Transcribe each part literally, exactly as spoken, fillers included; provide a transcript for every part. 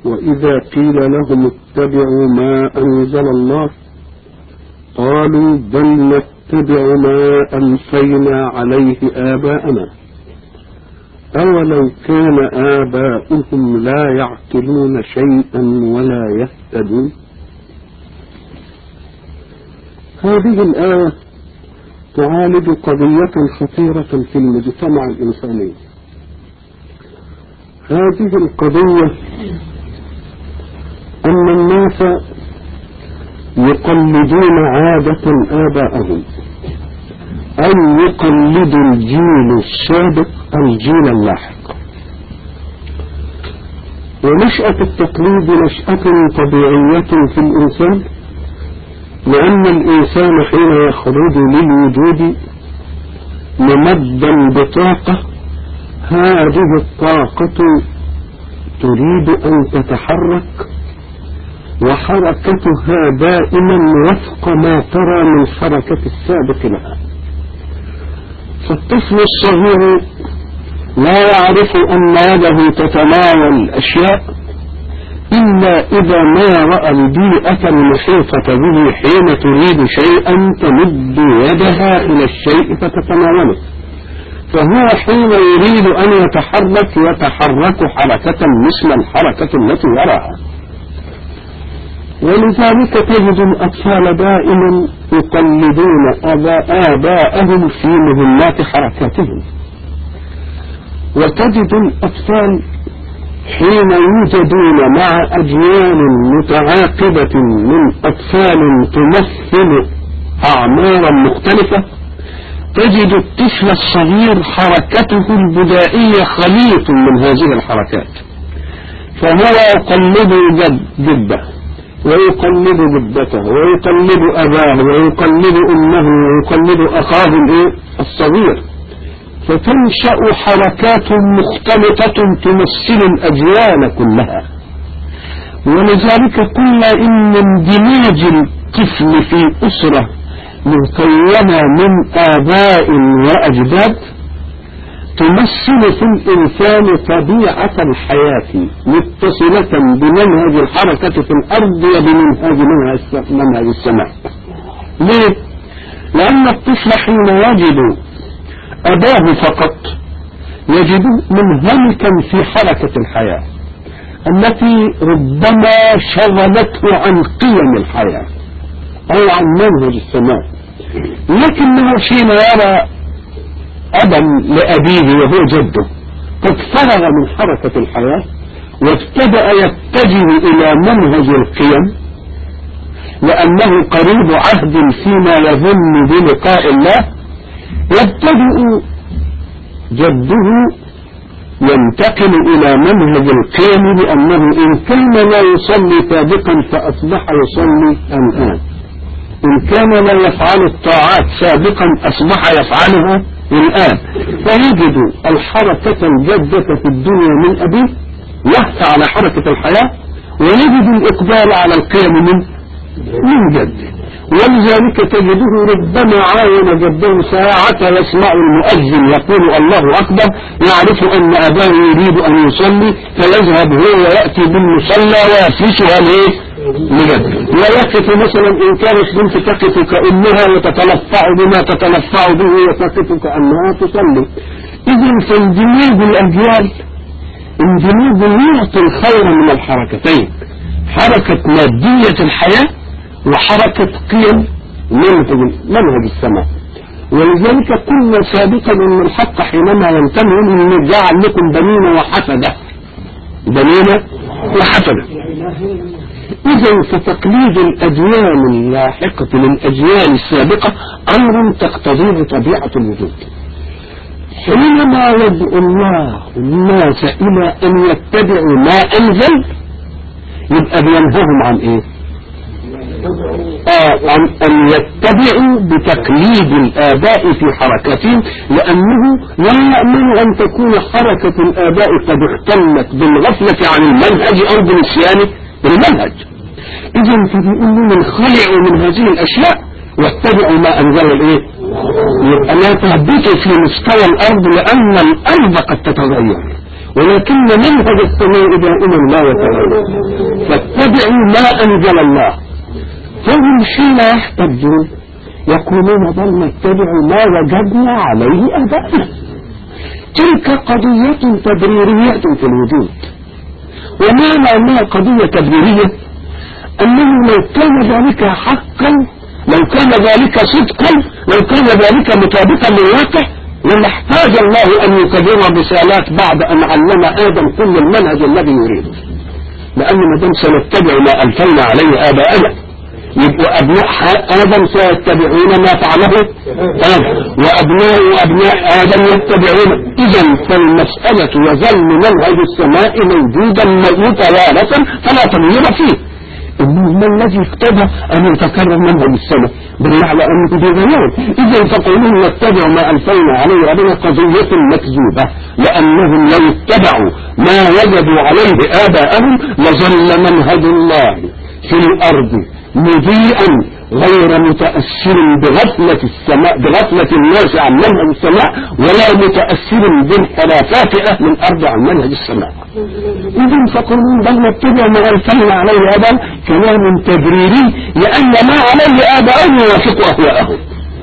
وإذا قيل لهم اتبعوا ما أنزل الله قالوا بل نتبع ما ألفينا عليه آباءنا أولو كان آباؤهم لا يعقلون شيئا ولا يهتدون. هذه الآية تعالج قضية خطيرة في المجتمع الإنساني. هذه القضية أن الناس يقلدون عادة آبائهم، أو يقلد الجيل السابق الجيل اللاحق. ونشأة التقليد نشأة طبيعية في الإنسان، لأن الإنسان حين يخرج للوجود ممدا بطاقة، هذه الطاقة تريد أن تتحرك، وحركتها دائما وفق ما ترى من حركة السابق لها. فالطفل الصغير لا يعرف أن يده تتناول الأشياء إلا إذا ما رأى البيئة المحيطة به حين تريد شيئا تمد يدها إلى الشيء فتتناوله، فهو حين يريد أن يتحرك يتحرك حركة مثل الحركة التي يراها. ولذلك تجد الأطفال دائما يقلدون آباءهم في مهمات حركاتهم، وتجد الأطفال حين يوجدون مع أجيال متعاقبة من أطفال تمثل أعمارا مختلفة، تجد الطفل الصغير حركته البدائية خليط من هذه الحركات، فهو يقلد جده ويقلد جدته ويقلد أباه ويقلد أمه ويقلد أخاه الصغير، فتنشأ حركات مختلطة تمثل الأجيال كلها. ولذلك قلنا إن اندماج الطفل في أسرة مكونة من آباء وأجداد تمثل في الإنسان طبيعة الحياة متصلة بمنهج الحركة في الأرض وبمنهج منهج السماء. ليه؟ لأن الطفل حين يجد أباه فقط يجد منهمكا في حركة الحياة التي ربما شغلته عن قيم الحياة أو عن منهج السماء، لكنه حين يرى أبا لأبيه وهو جده قد فرغ من حركة الحياة وابتدأ يتجه إلى منهج القيم، لأنه قريب عهد فيما يظن بلقاء الله، يبتدئ جده ينتقل إلى منهج القيم، لأنه إن كان لا يصلي سابقا فأصبح يصلي الآن، إن كان لا يفعل الطاعات سابقا أصبح يفعلها الآن. فيجد الحركة الجادة في الدنيا من أبيه يحث على حركة الحياة، ويجد الإقبال على القيم من من جده. ولذلك تجده ربما عاين جده ساعة يسمع المؤذن يقول الله أكبر، يعرف أن أباه يريد أن يصلي فيذهب هو ويأتي بالمصلى ويفلسها ليه لجده، ويقف مثلا إن كانت بنت تقف كأمها وتتلفع بما تتلفع به وتقف كأنها تصلي. إذن فاندماج الأجيال اندماج يعطي الخير من الحركتين، حركة مادية الحياة وحركة قيم منهج السماء. ولذلك قلنا سابقا أن الحق حينما ينتمي أن جعل لكم بنين وحفدة بنين وحفدة. إذن فتقليد الأجيال اللاحقة للأجيال السابقة أمر تقتضيه طبيعة الوجود. حينما يدعو الله الناس إلى أن يتبعوا ما أنزل يبقى بينههم عن إيه؟ آه عن أن يتبعوا بتقليد الآباء في حركتهم، لأنه لا يأمن أن تكون حركة الآباء قد اختلت بالغفلة عن المنهج أو بنسيان المنهج. إذن فبيقولوا انخلعوا من هذه الأشياء واتبعوا ما أنزل الإيه؟ يبقى لا تهبطوا في مستوى الأرض، لأن الأرض قد تتغير ولكن منهج السماء دائما لا يتغير. فاتبعوا ما أنزل الله. فهم حين يحتجون يقولون بل نتبع ما وجدنا عليه آباءنا. تلك قضية تبريرية في الوجود. ومعنى أنها قضية تبريرية أنه لو كان ذلك حقا، لو كان ذلك صدقا، لو كان ذلك مطابقا للواقع، لما احتاج الله أن يكرر رسالات بعد أن علم آدم كل المنهج الذي يريد. لأن ما دام سنتبع ما ألفينا عليه آباءنا، يبقوا أبناء آدم سيتبعون ما فعله آدم، وأبناء وأبناء آدم يتبعون. إذن فالمسألة يظل منهج السماء موجودا متوارثا فلا تغيير فيه. إنما الذي اقتضى أن يتكرر منهج السماء بالله على أنه بيغيره. إذن تقولون نتبع ما ألفينا عليه آباءنا قضية مكذوبة، لأنهم لو اتبعوا ما وجدوا عليه آباءهم لظل منهج الله في الأرض مضيئا غير متأثر بغفلة السماء، بغفلة الناس عن منهج السماء، ولا متأثر بانحرافات أهل الأرض عن منهج السماء. إذن فقولون بل نتبع ما ألفينا عليه آباءنا كلام تبريري، لأن ما عليه آباءهم يوافق أهواءهم.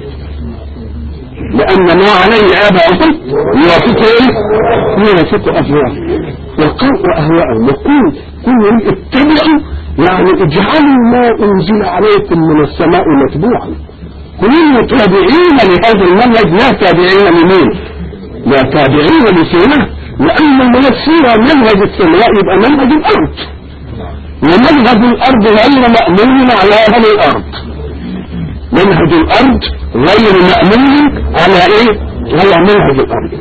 لأن ما عليه آباءهم يوافق إيه؟ يوافق أهواءهم وقوء أهواءهم. وقول كل اتبعوا يعني اجعلوا ما أنزل عليكم من السماء متبوعا. كلوا تابعين لهذا المنهج، لا تابعين لمين؟ لا تابعين لسنة، لأن المنسية منهج السماء يبقى منهج الأرض، ومنهج الأرض غير مأمون على أهل الأرض. منهج الأرض غير مأمون على إيه؟ على منهج الأرض.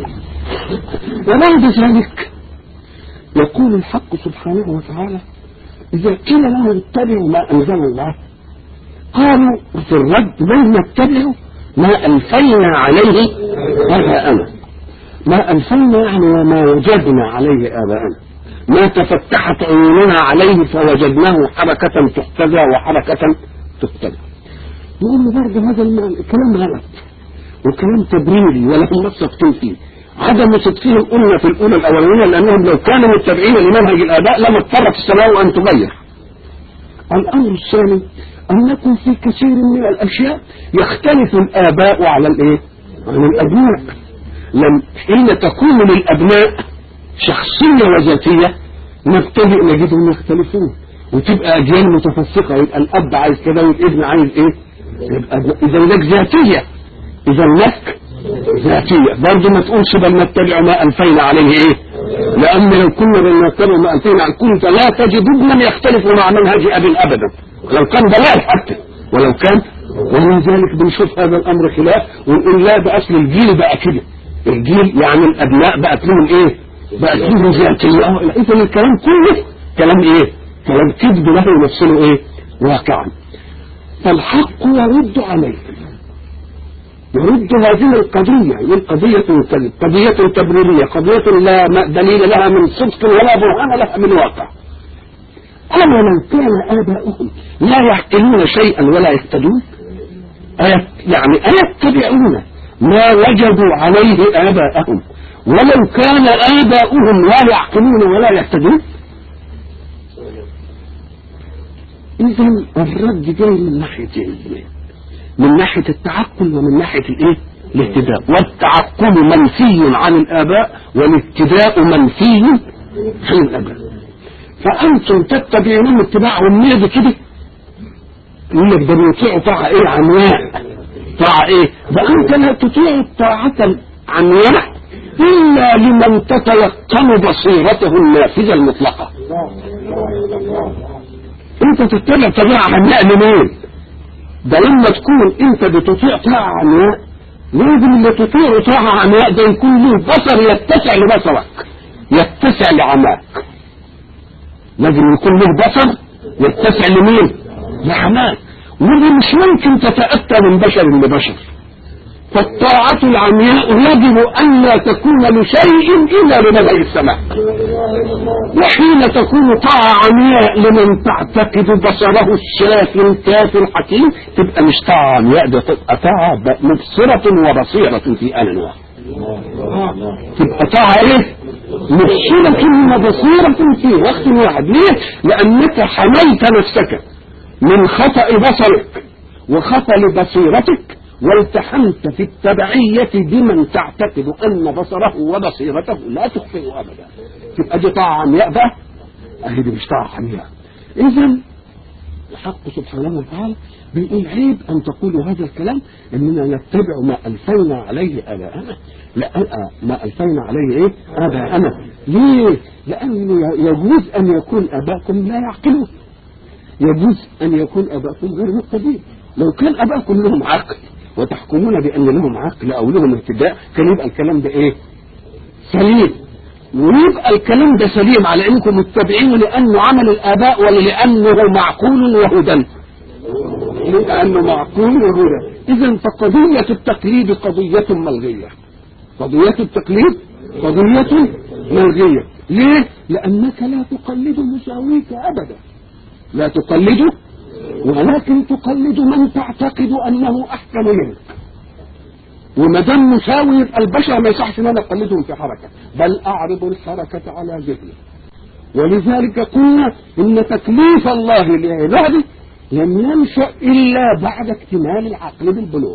وبعد ذلك يقول الحق سبحانه وتعالى إذا قيل لهم اتبعوا ما أنزل الله قالوا في الرد بل نتبع ما ألفينا عليه آباءنا. ما ألفينا يعني وما وجدنا عليه آباءنا، ما تفتحت عيوننا عليه فوجدناه حركة تحتذى وحركة تقتدى. نقول برضه هذا الكلام غلط وكلام تبريري ولهم نص فيه. عدم صدقهم قلنا في الأولى الأولانية لأنهم لو كانوا متبعين لمنهج الآباء لما اضطرت السماء أن تغير. الأمر الثاني أنكم في كثير من الأشياء يختلف الآباء على الإيه؟ عن الأبناء. لم حين تكون للأبناء شخصية وذاتية نبتدئ نجدهم يختلفون وتبقى أجيال متفسقة، يبقى الأب عايز كذا والابن عايز إيه؟ إذا لك ذاتية، إذا لك ذاتية. برضه ما تقولش بل نتبع ما ألفينا عليه إيه؟ لأن لو كنا بل نتبع ما ألفينا عليه كنت لا تجد ابنا يختلف مع منهج أب أبدا، ولو كان ضلال حتى ولو كان. ومن ذلك بنشوف هذا الأمر خلاف ونقول لا ده أصل الجيل بقى كده، الجيل يعني الأبناء بقت لهم إيه؟ بقت لهم ذاتية. إذا الكلام كله كلام إيه؟ كلام كذب له يمثله إيه؟ واقعا. فالحق يرد عليه، يرد هذه القضية، هي قضية كذب، قضية تبريرية، قضية لا دليل لها من صدق ولا برهان لها من واقع. أما لو كان آباؤهم لا يعقلون شيئا ولا يهتدون، يعني أيتبعون ما وجدوا عليه آباءهم ولو كان آباؤهم لا يعقلون ولا يهتدون؟ إذن الرد جاي من ناحيتين، من ناحية التعقل ومن ناحية الايه؟ الاهتداء. والتعقل منفي عن الآباء والاهتداء منفي عن الآباء. فأنتم تتبعون اتباعهم ليه كده؟ يقول لك ده بيطيعوا طاعة ايه؟ عنواء. طاعة ايه؟ ده أنت لا تطيع الطاعة عنواء إلا لمن تتيقن بصيرته النافذة المطلقة. انت تتبع طبيعة عنواء لمين؟ ده لما تكون انت بتطيع طاعة عنواء لازم اللي تطيع طاعة عنواء ده يكون له بصر يتسع لبصرك، يتسع لعماك. لازم يكون له بصر يتسع لمين؟ لعماك. ودي مش ممكن تتأتى من بشر لبشر. فالطاعة العمياء يجب أن لا تكون لشيء إلا لمنهج السماء. وحين تكون طاعة عمياء لمن تعتقد بصره الشافي الكافي الحكيم تبقى مش طاعة عمياء، ده تبقى طاعة مبصرة وبصيرة في آن واحد. تبقى طاعة إيه؟ مبصرة وبصيرة في وقت واحد. ليه؟ لأنك حملت نفسك من خطأ بصرك وخطأ بصيرتك، والتحمت في التبعية بمن تعتقد أن بصره وبصيرته لا تخطئ أبدا. تبقى دي طاعة عمياء بقى؟ أهي دي مش طاعة عمياء. إذن الحق سبحانه وتعالى بيقول عيب أن تقولوا هذا الكلام إننا نتبع ما ألفينا عليه آباءنا. لا، ما ألفينا عليه إيه؟ آباءنا. ليه؟ لأنه يجوز أن يكون آباءكم لا يعقلون، يجوز أن يكون آباءكم غير مقتدين. لو كان آباءكم لهم عقل وتحكمون بأن لهم عقل أو لهم اهتداء كان يبقى الكلام ده إيه؟ سليم. ويبقى الكلام ده سليم على انكم متبعين لانه عمل الاباء ولا لانه معقول وهدى؟ لانه معقول وهدى. اذا فقضيه التقليد قضيه ملغيه. قضيه التقليد قضيه ملغيه. ليه؟ لانك لا تقلد مساويك ابدا، لا تقلد، ولكن تقلد من تعتقد انه احسن منك. وما دام مساوي يبقى البشر ما يصحش ان انا اقلدهم في حركه، بل اعرض الحركه على ذهني. ولذلك قلنا ان تكليف الله لعباده لم ينشا الا بعد اكتمال العقل بالبلوغ.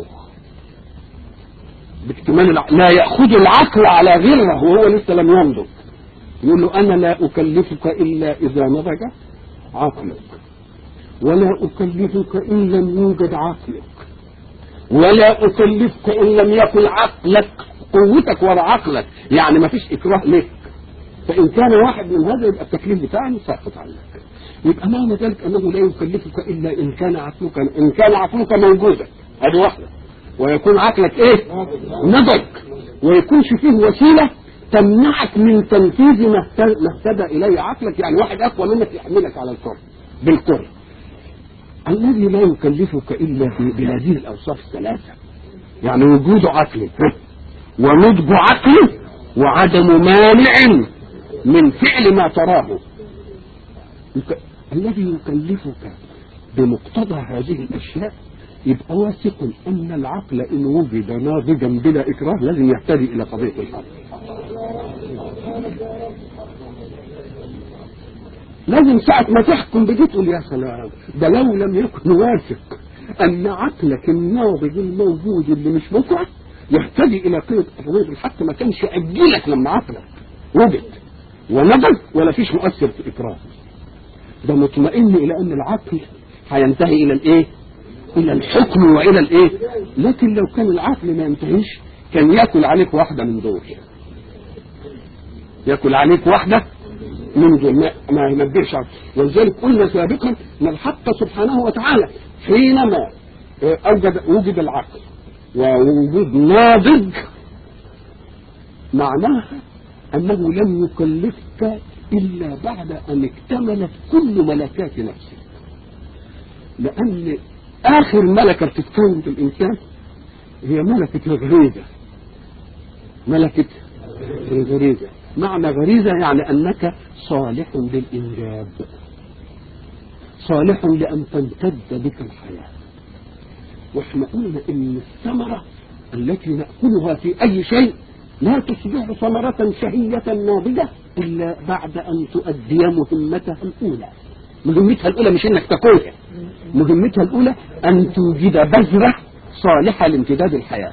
باكتمال العقل، لا ياخذ العقل على غيره وهو لسه لم ينضج. يقول له انا لا اكلفك الا اذا نضج عقلك، ولا اكلفك ان لم يوجد عقلك، ولا أكلفك إن لم يكن عقلك قوتك ولا عقلك، يعني ما فيش إكراه لك. فإن كان واحد من هذا يبقى التكليف بتاعي ساقط عنك. يبقى معنى ذلك أنه لا يكلفك إلا إن كان عقلك إن كان عقلك موجودا، هذه واحدة، ويكون عقلك إيه؟ نضج، ويكونش فيه وسيلة تمنعك من تنفيذ ما اهتدى إليه عقلك. يعني واحد أقوى منك يحملك على الكره بالكره. الذي لا يكلفك إلا بهذه الأوصاف الثلاثة، يعني وجود عقل ونضج عقل وعدم مانع من فعل ما تراه. الذي يكلفك بمقتضى هذه الأشياء يبقى واثق أن العقل إن وجد ناضجا بلا إكراه لازم يهتدي إلى قضية الحق. لازم ساعة ما تحكم بدي تقول يا سلام، ده لو لم يكن واثق أن عقلك الناضج الموجود اللي مش مطلع يهتدي إلى قضية الحق ما كانش أجلك لما عقلك وجد ونضج ولا فيش مؤثر في إكراه. ده مطمئن إلى أن العقل هينتهي إلى الإيه؟ إلى الحكم وإلى الإيه؟ لكن لو كان العقل ما ينتهيش كان يأكل عليك واحدة من دول، يأكل عليك واحدة من دول ما ينبهش عنه. ولذلك قلنا سابقا ان الحق سبحانه وتعالى حينما اوجد وجد العقل ووجود ناضج معناها انه لم يكلفك الا بعد ان اكتملت كل ملكات نفسك. لان اخر ملكه بتتكون في الانسان هي ملكه الغريزه. ملكه الغريزه معنى غريزة يعني أنك صالح للإنجاب، صالح لأن تمتد بك الحياة. وإحنا قلنا إن الثمرة التي نأكلها في أي شيء لا تصبح ثمرة شهية ناضجة إلا بعد أن تؤدي مهمتها الأولى. مهمتها الأولى مش إنك تاكلها، مهمتها الأولى أن توجد بذرة صالحة لامتداد الحياة.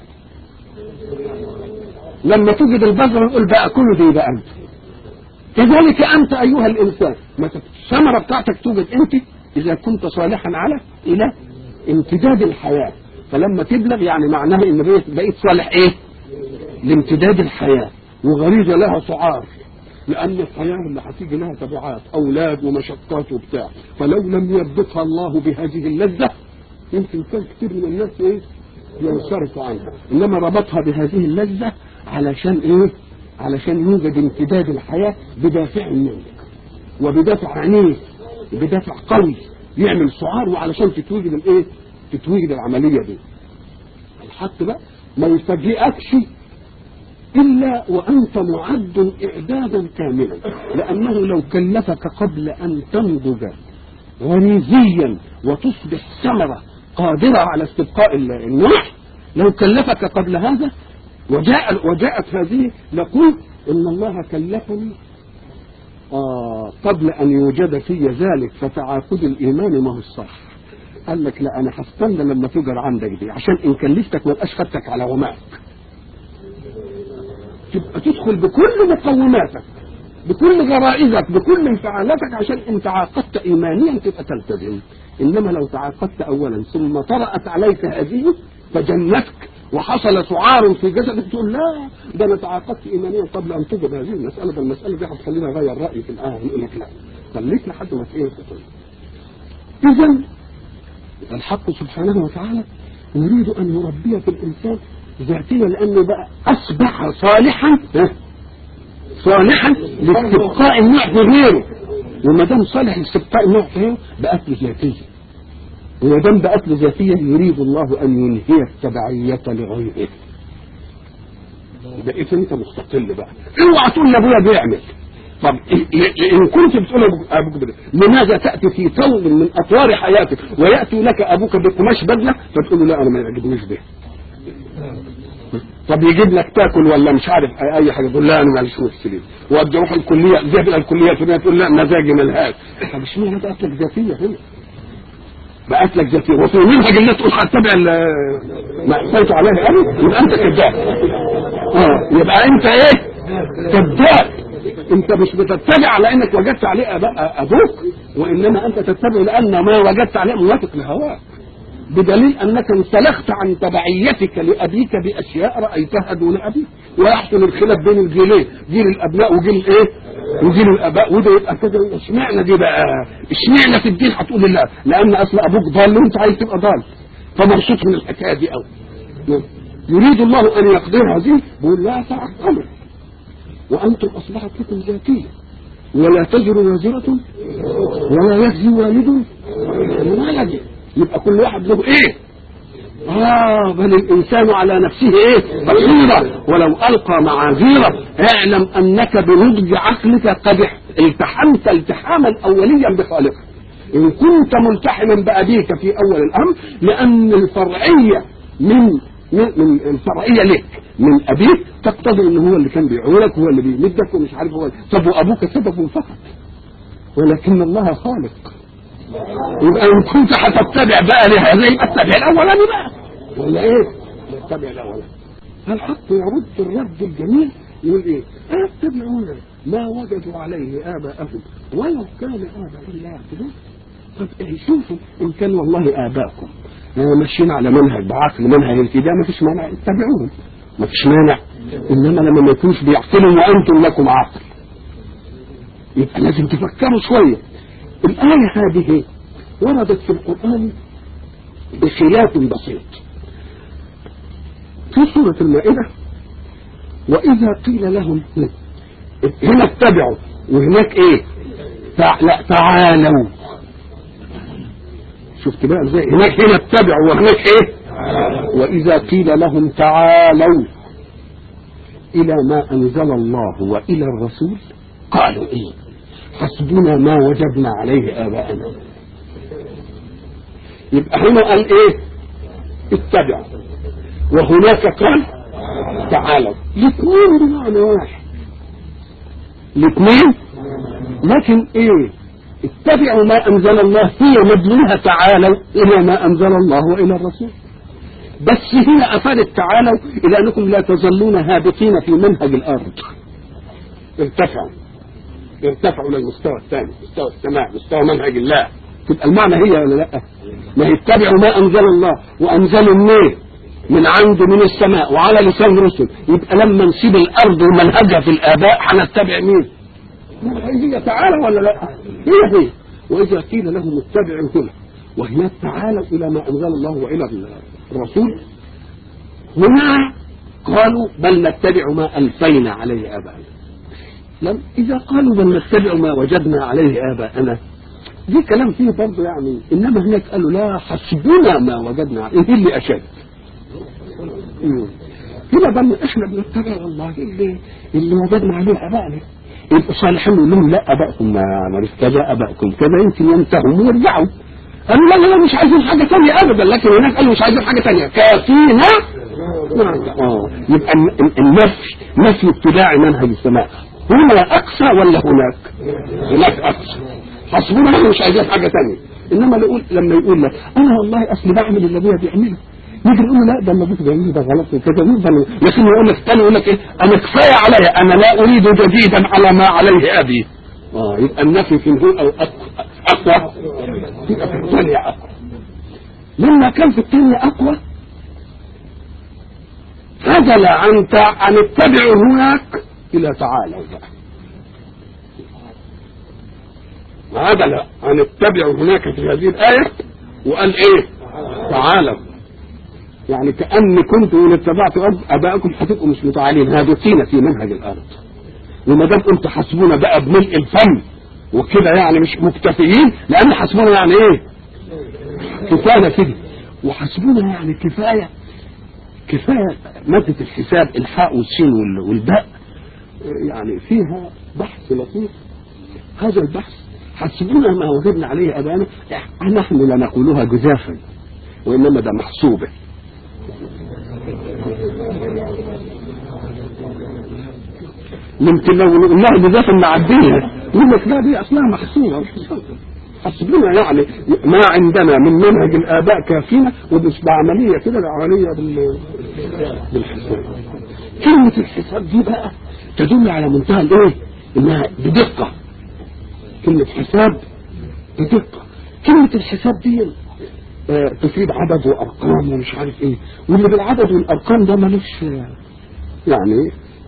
لما توجد البذرة نقول بقى كله دي بقى أنت. كذلك أنت أيها الإنسان الثمرة بتاعتك توجد أنت إذا كنت صالحا على إلى امتداد الحياة. فلما تبلغ يعني معناه إن بقيت صالح إيه؟ لامتداد الحياة. وغريزة لها سعار، لأن الحياة اللي هتيجي لها تبعات أولاد ومشقات وبتاع. فلو لم يربطها الله بهذه اللذة يمكن كان كتير من الناس إيه؟ ينصرف عنها. إنما ربطها بهذه اللذة علشان إيه؟ علشان يوجد امتداد الحياة بدافع منك وبدافع عنيف بدافع قوي يعمل سعار، وعلشان تتوجد الايه؟ تتوجد العملية دي. الحق بقى ما يفاجئكش إلا وأنت معد إعدادا كاملا، لأنه لو كلفك قبل أن تنضج غريزيا وتصبح ثمرة قادرة على استبقاء النوع، لو كلفك قبل هذا وجاء وجاءت هذه نقول إن الله كلفني آه قبل أن يوجد في ذلك فتعاقد الإيمان ما هو الصح. قال لك لا أنا هستنى لما تجر عندك دي عشان إن كلفتك ما بقاش خدتك على غماء، تبقى تدخل بكل مقوماتك بكل غرائزك بكل انفعالاتك عشان إن تعاقدت إيمانيا تبقى تلتزم. إنما لو تعاقدت أولا ثم طرأت عليك هذه فجنتك وحصل سعار في جسدك تقول لا ده انا تعاقدت ايمانيا قبل ان توجد هذه المساله، ده المساله دي هتخليني اغير رايي في الان. يقول لك لا خليك لحد ما تقول. اذا الحق سبحانه وتعالى يريد ان يربي في الانسان ذاتيا لانه بقى اصبح صالحا صالحا لاستبقاء النوع في غيره، وما دام صالح لاستبقاء النوع في غيره بقت له ذاتيه، وما دام بقت له ذاتيه يريد الله ان ينهي التبعيه لغيره. بقيت انت مستقل بقى، اوعى تقول لابويا بيعمل. طب ان كنت بتقول ابوك لماذا تاتي في ثوب من اطوار حياتك وياتي لك ابوك بقماش بدله فتقول له لا انا ما يعجبنيش به؟ طب يجيب لك تاكل ولا مش عارف اي حاجه تقول لا انا ماليش مشكله، وادي اروح الكليه ذهب الى الكليه تقول لا مزاجي ملهاش. طب اشمعنى بقت لك ذاتيه هنا؟ بقت لك ذاتيه وفي منهج الله تقول هتتبع ما احسنت عليه انا يبقى انت كذاب. اه يبقى انت ايه؟ كذاب. انت مش بتتبع على انك وجدت عليه ابوك، وانما انت تتبع لان ما وجدت عليه موافق لهواك، بدليل انك انسلخت عن تبعيتك لابيك باشياء رايتها دون ابيك. ويحصل الخلاف بين الجيلين، جيل الابناء وجيل ايه؟ وجيل الاباء، وده يبقى كده. اشمعنى دي بقى؟ اشمعنى في الدين هتقول لا؟ لان اصل ابوك ضال وانت عايز تبقى ضال، فمبسوط من الحكايه دي قوي. يريد الله ان يقدر هذه بيقول لا تعقلوا وانتم اصبحت لكم ذاتيه ولا تزر وازره ولا يجزي والد من ولده. يبقى كل واحد له ايه؟ اه بل الانسان على نفسه ايه؟ بصيره ولو القى معاذيره. اعلم انك بنضج عقلك قد التحمت التحاما اوليا بخالقك. ان كنت ملتحما بابيك في اول الامر لان الفرعيه من من الفرعيه لك من ابيك تقتضي ان هو اللي كان بيعولك هو اللي بيمدك ومش عارف هو. طب وابوك سبب فقط ولكن الله خالق. يبقى ان كنت هتتبع بقى لهذا يبقى اتبع الاولاني بقى ولا ايه؟ اتبع الاولاني. الحق يرد الرد الجميل يقول ايه؟ اتبعون ما وجدوا عليه اباءهم ولو كان اباءهم لا يعقلون. طب ايه شوفوا ان كان والله اباءكم ماشيين على منهج بعقل منهج الهدايه ما فيش مانع اتبعوهم ما فيش مانع. انما لما ما يكونوش بيعقلوا وانتم لكم عقل يبقى لازم تفكروا شويه. الآية هذه وردت في القرآن بخلاف بسيط في سورة المائدة. وإذا قيل لهم هنا اتبعوا وهناك ايه؟ تع... لا تعالوا. شفت بقى ازاي؟ هناك هنا اتبعوا وهناك ايه؟ وإذا قيل لهم تعالوا إلى ما أنزل الله وإلى الرسول قالوا ايه؟ حسبنا ما وجدنا عليه آباءنا. يبقى هنا قال ايه؟ اتبعوا وهناك قال تعالوا. الاثنين بمعنى واحد الاثنين، لكن ايه؟ اتبعوا ما انزل الله هي مدلولها تعالوا الى ما انزل الله والى الرسول. بس هنا افادت تعالوا الى انكم لا تظلون هابطين في منهج الارض. ارتفعوا ارتفعوا للمستوى الثاني مستوى السماء مستوى منهج الله. تبقى المعنى هي ولا لا؟ ما يتبعوا ما انزل الله وانزلوا منين؟ من عنده من السماء وعلى لسان رسل. يبقى لما نسيب الارض ومنهجها في الاباء هنتبع مين؟ هي تعالى ولا لا؟ هي هي. واذا قيل لهم اتبعوا هنا وهناك تعالوا الى ما انزل الله والى الرسول هنا قالوا بل نتبع ما الفينا عليه اباءنا. لم إذا قالوا بل نتبع ما وجدنا عليه آباءنا دي كلام فيه برضه يعني. إنما هناك قالوا لا حسبنا ما وجدنا عليه إيه اللي أشد. هنا بل إحنا بنتبع الله اللي اللي وجدنا عليه آباءنا. يبقوا صالحين يقول لهم لا أبائكم ما نتبع أبائكم كذا يمكن ينتهوا ويرجعوا. قالوا لا لا مش عايزين حاجة ثانية أبدا. لكن هناك قالوا مش عايزين حاجة ثانية كافينا اه يبقى النفي نفي اتباع منهج السماء. هنا اقصى ولا هناك؟ هناك اقصى. حسبنا احنا مش عايزين حاجه ثانيه. انما يقول لما يقول لك انا والله اصل بعمل اللي ابويا بيعمله، يجي يقول له لا ده اللي ابوك بيعمله ده غلط وكذا، لكن يقول لك ثاني يقول لك ايه انا كفايه عليا، انا لا اريد جديدا على ما عليه ابي. اه يبقى النفي في الهول او اقوى، يبقى في الثانيه اقوى. لما كان في الثانيه اقوى فضل عن عن اتبعوا هناك الى تعالوا بقى. عدل عن اتبعوا هناك في هذه الآية وقال ايه تعالوا، يعني كأن كنت وإن اتبعت أباءكم هتبقوا مش متعالين، هادتين في منهج الأرض. وما دام قلت حسبونا بقى بملء الفم وكده يعني مش مكتفيين، لأن حسبونا يعني ايه كفاية كده، وحسبونا يعني كفاية كفاية. مادة الحساب الحاء والسين والباء يعني فيها بحث لطيف. هذا البحث حسبونا ما وجدنا عليه أبانا، نحن لا نقولها جزافا وإنما ده محسوبة. يمكن لو نقولها جزافا نعديها، يقول لك لا دي أصلها محسوبة. حسبونا يعني ما عندنا من منهج الآباء كافينا، ومش بعملية كده العملية بالحساب. كلمة الحساب دي بقى تدل على منتهى الايه انها بدقة. كلمة حساب بدقة. كلمة الحساب دي آه تفيد عدد وارقام ومش عارف ايه، واللي بالعدد والارقام ده ملوش يعني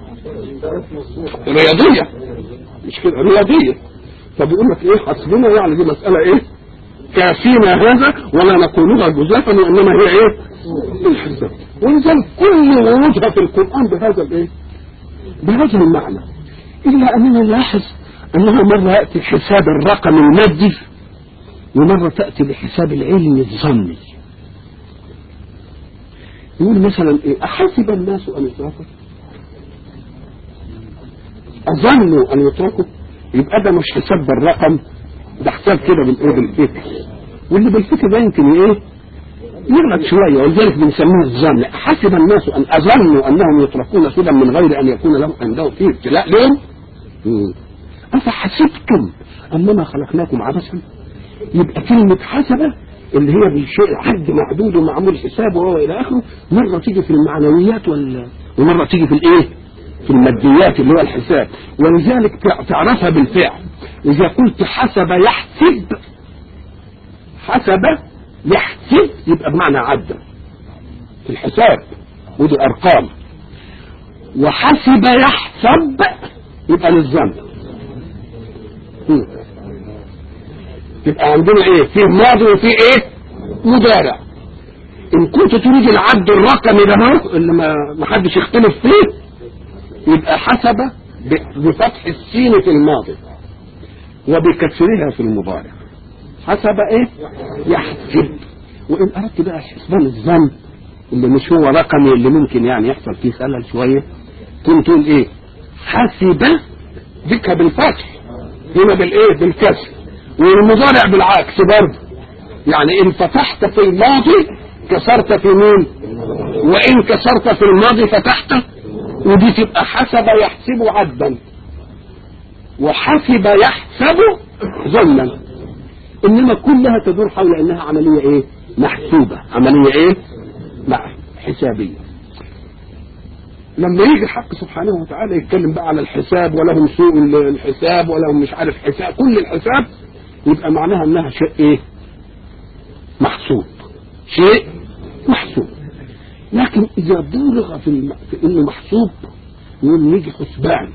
رياضية، مش كده رياضية. فبيقول لك ايه حسبنا يعني دي مسألة ايه كافينا هذا ولا نقولها جزافا، وانما هي ايه الحساب. ولذلك كل ورودها في القرآن بهذا الايه بهذا المعنى، الا اننا نلاحظ انها مرة يأتي حساب الرقم المادي ومرة تأتي بحساب العلم الظني. يقول مثلا ايه احسب الناس ان يتركوا، اظنوا ان يتركوا، يبقى ده مش حساب بالرقم، ده حساب كده بالايه بالفكر، واللي بالفكر ده يمكن ايه يغلط شويه، ولذلك بنسميه الظن. حسب الناس ان اظنوا انهم يتركون سدى من غير ان يكون لهم عندهم فيه ابتلاء لهم. افحسبتم انما خلقناكم عبثا. يبقى كلمه حسبه اللي هي بالشيء عد معدود ومعمول حساب وهو الى اخره، مره تيجي في المعنويات ومره تيجي في الايه في الماديات اللي هو الحساب. ولذلك تعرفها بالفعل. إذا قلت حسب يحسب، حسب يحسب يبقى بمعنى عد في الحساب ودي أرقام، وحسب يحسب يبقى للذنب. يبقى عندنا ايه فيه ماضي وفيه ايه مضارع. ان كنت تريد العد الرقمي ده اللي ما حدش يختلف فيه يبقى حسب بفتح السين في الماضي وبكسرها في المضارع. حسب ايه يحسب. وان اردت بقى حسبان الظن اللي مش هو رقمي اللي ممكن يعني يحصل فيه خلل شويه، كنت تقول ايه حسب ذكها بالفتح هنا بالايه بالكسر، والمضارع بالعكس برضه. يعني ان فتحت في الماضي كسرت في مين، وان كسرت في الماضي فتحت، ودي تبقى حسب يحسب عدا وحسب يحسب ظنا. انما كلها تدور حول انها عملية ايه محسوبة، عملية ايه حسابية. لما يجي الحق سبحانه وتعالى يتكلم بقى على الحساب ولهم سوء الحساب ولهم مش عارف حساب، كل الحساب يبقى معناها انها شيء ايه محسوب، شيء محسوب. لكن اذا بلغ في, الم... في انه محسوب يقول نيجي حسبان،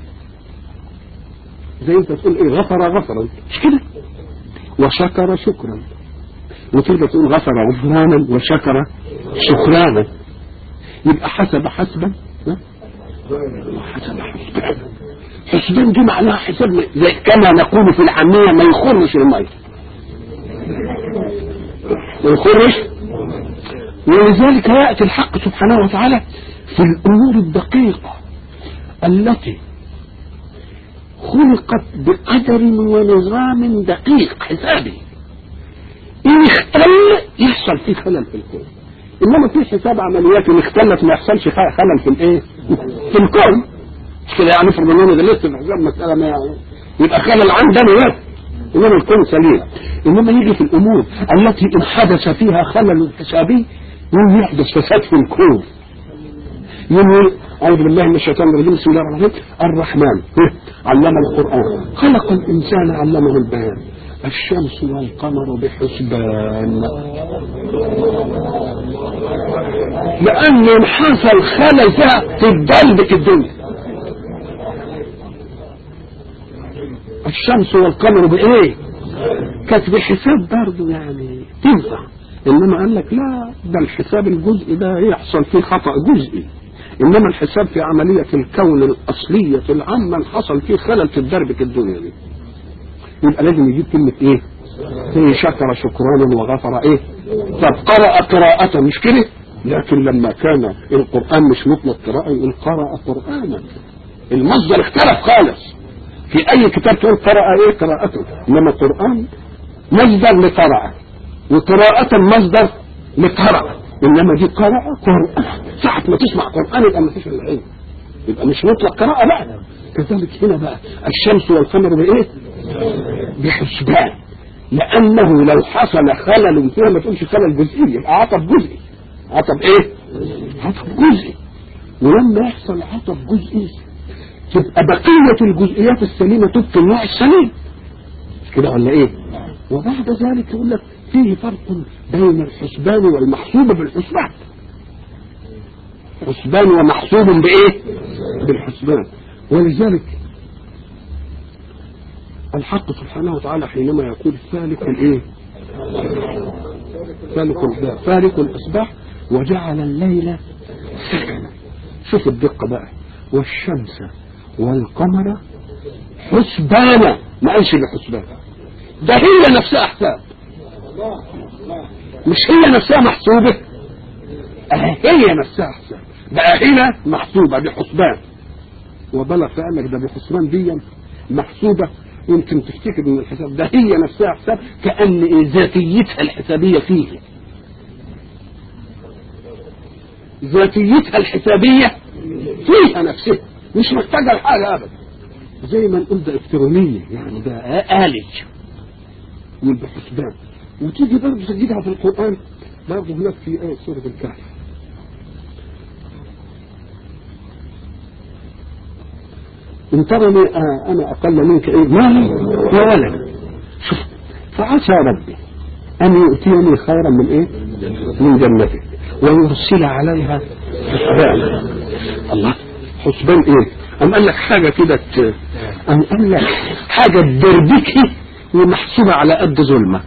زي انت تقول ايه غفر غفرا مش كده، وشكر شكرا، وترجع تقول غفر غفرانا وشكر شكرانا. يبقى حسب حسبا حسب حسبان. حسبان دي معناها حساب زي كما نقول في العامية ما يخرش الماء، ما يخرش. ولذلك يأتي الحق سبحانه وتعالى في الأمور الدقيقة التي خلقت بقدر ونظام دقيق حسابي، إن اختل يحصل فيه خلل في الكون. انما في حساب عمليات ان اختلت ما يحصلش خلل في الايه في الكون كده يعني. افرض ان انا غلطت في حساب مساله ما يعني يبقى خلل عندنا بس، انما الكون سليم. انما يجي في الامور التي ان حدث فيها خلل حسابي يوم يحدث فساد في الكون. يقول أعوذ بالله من الشيطان الرجيم، بسم الله الرحمن الرحيم. الرحمن علم القرآن خلق الإنسان علمه البيان الشمس والقمر بحسبان. لأن حصل خلل في الدلبة الدنيا. الشمس والقمر بإيه؟ كانت بحساب برضه يعني تنفع. إنما قال لك لا، ده الحساب الجزئي ده يحصل فيه خطأ جزئي، إنما الحساب في عملية الكون الأصلية العامة حصل فيه خلل في الدرب في الدنيا دي. يبقى لازم يجيب كلمة إيه؟ زي شكر شكرانا وغفر إيه؟ طب قرأ قراءة مش كده؟ لكن لما كان القرآن مش مطلق قراءة يقول قرأ قرآنا. المصدر اختلف خالص. في أي كتاب تقول قرأ إيه؟ قراءته. إنما القرآن مصدر لقراءة، وقراءة مصدر لقراءة. إنما دي قراءة قرآن. ساعة ما تسمع قرآن يبقى ما فيش إلا إيه؟ يبقى مش مطلق قراءة بقى. كذلك هنا بقى الشمس والقمر بإيه؟ بحسبان. لأنه لو حصل خلل فيها ما تقولش خلل جزئي، يبقى عطب جزئي. عطب إيه؟ عطب جزئي. ولما يحصل عطب جزئي تبقى بقية الجزئيات السليمة تبقى النوع السليم. كده ولا إيه؟ وبعد ذلك يقول لك فيه فرق بين الحسبان والمحسوب بالحسبان. حسبان ومحسوب بإيه؟ بالحسبان. ولذلك الحق سبحانه وتعالى حينما يقول فالق الإيه؟ فالق الأسباح فالق الأسباح وجعل الليل سكنا. شوف الدقة بقى. والشمس والقمر حسبانا، ما قالش بحسبان. ده هي نفسها حساب، مش هي نفسها محسوبة. هي نفسها حساب بقى هنا محسوبة بحسبان. وبلغ فقالك ده بحسبان دي محسوبة. يمكن تفتكر من الحساب ده هي نفسها حساب، كأن ذاتيتها الحسابية فيه. ذاتيتها الحسابية فيها نفسها، مش محتاجة لحاجة أبدا. زي ما نقول ده إلكترونية، يعني ده آلي والبحسبان. وتيجي برضه تجدها في القرآن برضه هناك في آية سورة الكهف. إن ترني آه أنا أقل منك إيه مالا وولدا. شوف فعسى ربي أن يؤتيني خيرا من إيه؟ من جنته ويرسل عليها حسبان. الله، حسبان إيه؟ أم قال لك حاجة كده، أم قال لك حاجة تدربك ومحسوبة على قد ظلمك.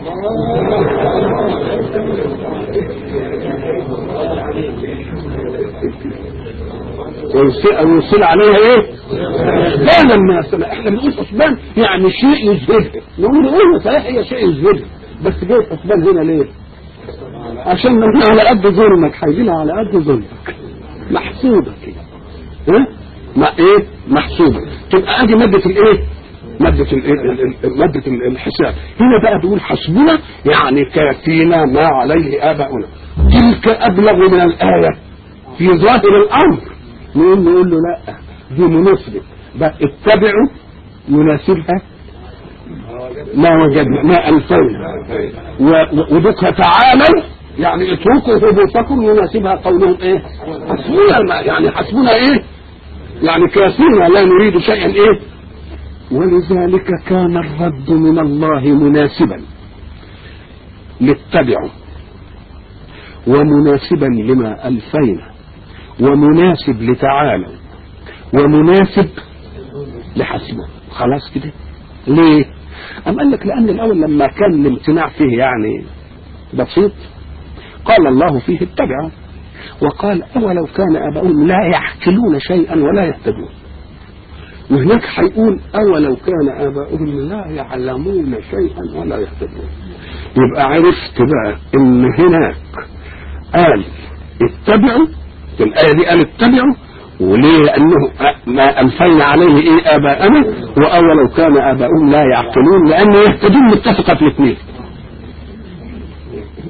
ويرسل عليها ايه؟ بانا من السماء. احنا بنقول حسبان يعني شيء يزهدها، نقول نقول صحيح هي شيء يزهدها، بس جاي حسبان هنا ليه؟ عشان ما على قد ظلمك، هيجينا على قد ظلمك، محسوبة كده. ها؟ ما ايه؟ محسوبة. تبقى ادي مادة الايه؟ مادة مادة الحساب. هنا بقى بيقول حسبنا يعني كافينا ما عليه آباؤنا. تلك أبلغ من الآية في ظاهر الأمر. نقول نقول له لا، دي مناسبة بقى اتبعوا يناسبها ما وجدنا ما ألفونا، ودكها تعالوا يعني اتركوا هبوطكم يناسبها قولهم ايه؟ حسبنا، يعني حسبنا ايه؟ يعني كافينا لا نريد شيئا ايه؟ ولذلك كان الرد من الله مناسبا لاتبعوا، ومناسبا لما ألفينا، ومناسب لتعالوا، ومناسب لحسبه. خلاص كده. ليه؟ أم قال لك لأن الأول لما كان الامتناع فيه يعني بسيط قال الله فيه اتبعوا، وقال أولو كان آباؤهم لا يعقلون شيئا ولا يهتدون. وهناك هيقول أولو كان آباؤهم لا يعلمون شيئا ولا يهتدون. يبقى عرفت بقى إن هناك قال اتبعوا، في الآية دي قال اتبعوا، وليه؟ لأنه ما ألفينا عليه إيه آباءنا، وأولو كان آباؤهم لا يعقلون، لأن يهتدون متفقة في الاثنين.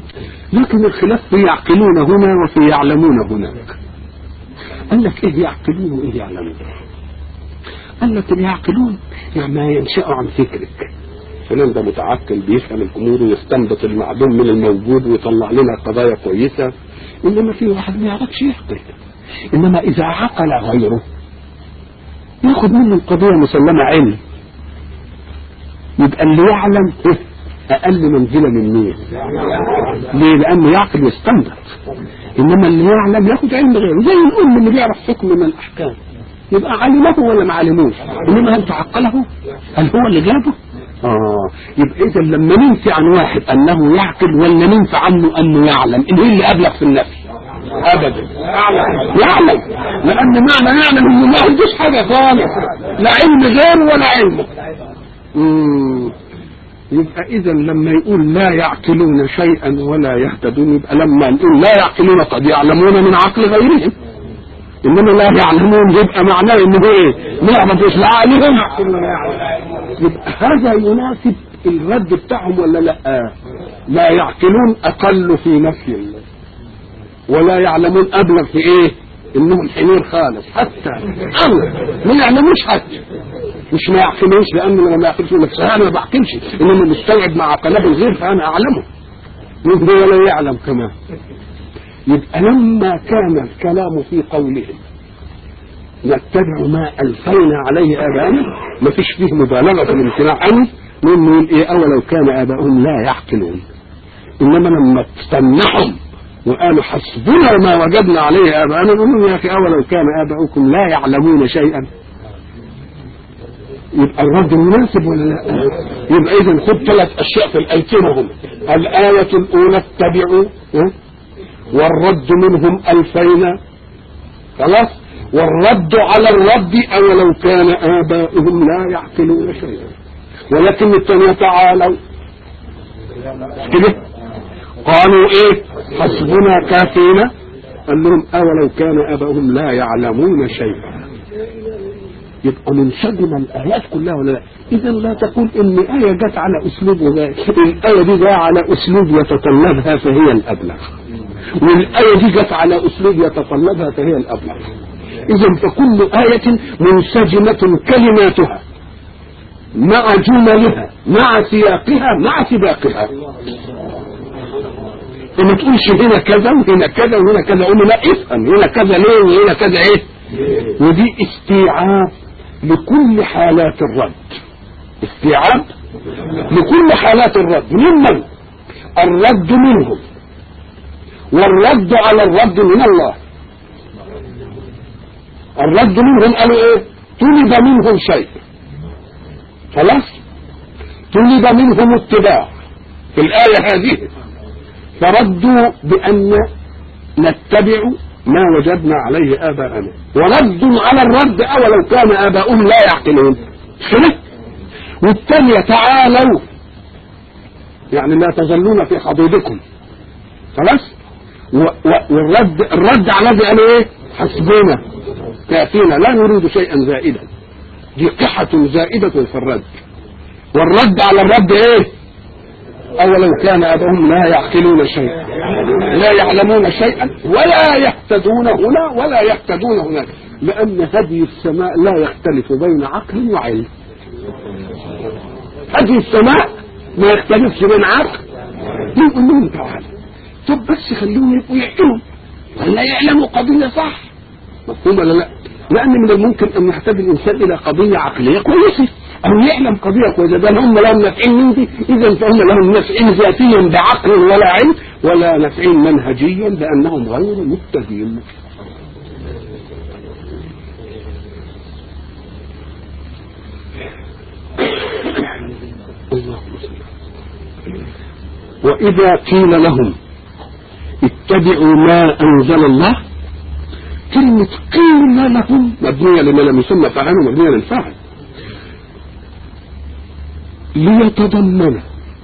لكن الخلاف في يعقلون هنا وفي يعلمون هناك. قال لك ايه يعقلون وايه يعلمون؟ قال لك اللي يعقلون يعني ما ينشأ عن فكرك، فلان ده متعقل بيفهم الامور ويستنبط المعلوم من الموجود ويطلع لنا قضايا كويسه. انما في واحد ما يعرفش يعقل، انما اذا عقل غيره ياخد منه القضيه مسلمه علم، يبقى اللي يعلم إيه؟ اقل منزله من مين؟ ليه؟ لانه يعقل ويستنبط. انما اللي يعلم ياخد علم غيره، زي الام اللي بيعرف حكم من الاحكام يبقى علمه ولا ما علموش؟ انما هل تعقله؟ هل هو اللي جابه؟ اه يبقى اذا لما ننفي عن واحد انه يعقل ولا ننفي عنه انه يعلم، ان هي اللي ابلغ في النفي؟ ابدا يعلم، لان معنى يعلم انه ما عندوش حاجه خالص، لا علم غير ولا علمه. امم يبقى اذا لما يقول لا يعقلون شيئا ولا يهتدون، يبقى لما نقول لا يعقلون قد يعلمون من عقل غيرهم، انما لا يعلمون يبقى معناه انه ايه؟ ما يعرفوش لا عليهم. يبقى هذا يناسب الرد بتاعهم ولا لا؟ لا يعقلون اقل في نفي الله، ولا يعلمون ابلغ في ايه؟ انهم حمير خالص، حتى الله ما يعلموش حتى، مش ما يعقلوش لانه لما يعقلش يقول لك انا ما بعقلش، انما مستوعب مع قلب الغير فانا اعلمه، ولا يعلم كمان. يبقى لما كان الكلام في قولهم نتبع ما ألفينا عليه آباءنا ما فيش فيه مبالغة في الامتناع عنه، نقول إيه أولو كان آباؤهم لا يعقلون. إنما لما تستنحهم وقالوا حسبنا ما وجدنا عليه آباءنا نقول يا أخي أولو كان آباؤكم لا يعلمون شيئا، يبقى الرد مناسب ولا لا؟ يبقى إذن خد ثلاث أشياء في الآيتين هم. الآية الأولى اتبعوا والرد منهم ألفينا، خلاص، والرد على الرد أولو كان آباؤهم لا يعقلون شيئا. ولكن الثانية تعالوا كده قالوا ايه حسبنا كافينا، قال لهم أولو كان آباؤهم لا يعلمون شيئا. يبقى منسجمة الآيات كلها ولا لا؟ إذا لا تقول إن آية جت على أسلوب وغير، الآية دي جاء على أسلوب يتطلبها فهي الأبلغ، والآية دي جت على أسلوب يتطلبها فهي الأبلغ. إذا فكل آية منسجمة كلماتها مع جملها مع سياقها مع سباقها، وما تقولش هنا كذا وهنا كذا وهنا كذا، قول لا افهم هنا كذا ليه وهنا كذا ايه. ودي استيعاب لكل حالات الرد، استيعاب لكل حالات الرد، ممن الرد منهم والرد على الرد من الله. الرد منهم قالوا ايه؟ طلب منهم شيء، خلاص، طلب منهم اتباع في الآية هذه، فردوا بأن نتبع ما وجدنا عليه آباءنا، ورد على الرد أولو كان آباؤهم لا يعقلون. والثانية تعالوا يعني لا تظلون في حضيضكم، خلاص، والرد الرد على ذي قالوا ايه؟ حسبنا كافينا لا نريد شيئا زائدا. دي قحة زائدة في الرد. والرد على الرد ايه؟ أولو كان آباؤهم لا يعقلون شيئا لا يعلمون شيئا ولا يهتدون هنا ولا يهتدون هناك، لأن هدي السماء لا يختلف بين عقل وعلم. هدي السماء ما يختلفش بين عقل. يقول لهم تعالى طب بس خليهم يبقوا يعقلوا ولا يعلموا قضية صح، مفهوم ولا لا؟ لأن من الممكن أن يحتاج الإنسان إلى قضية عقلية كويسة أو يعلم قضية كويسة، ده هم لهم نافعين من دي، إذا فهم لهم نافعين ذاتيا بعقل ولا علم، ولا نافعين منهجيا لأنهم غير متهين. وإذا قيل لهم اتبعوا ما أنزل الله، كلمة قيل لهم مبنية لما لم يسمى فاعل مبنية للفاعل، ليتضمن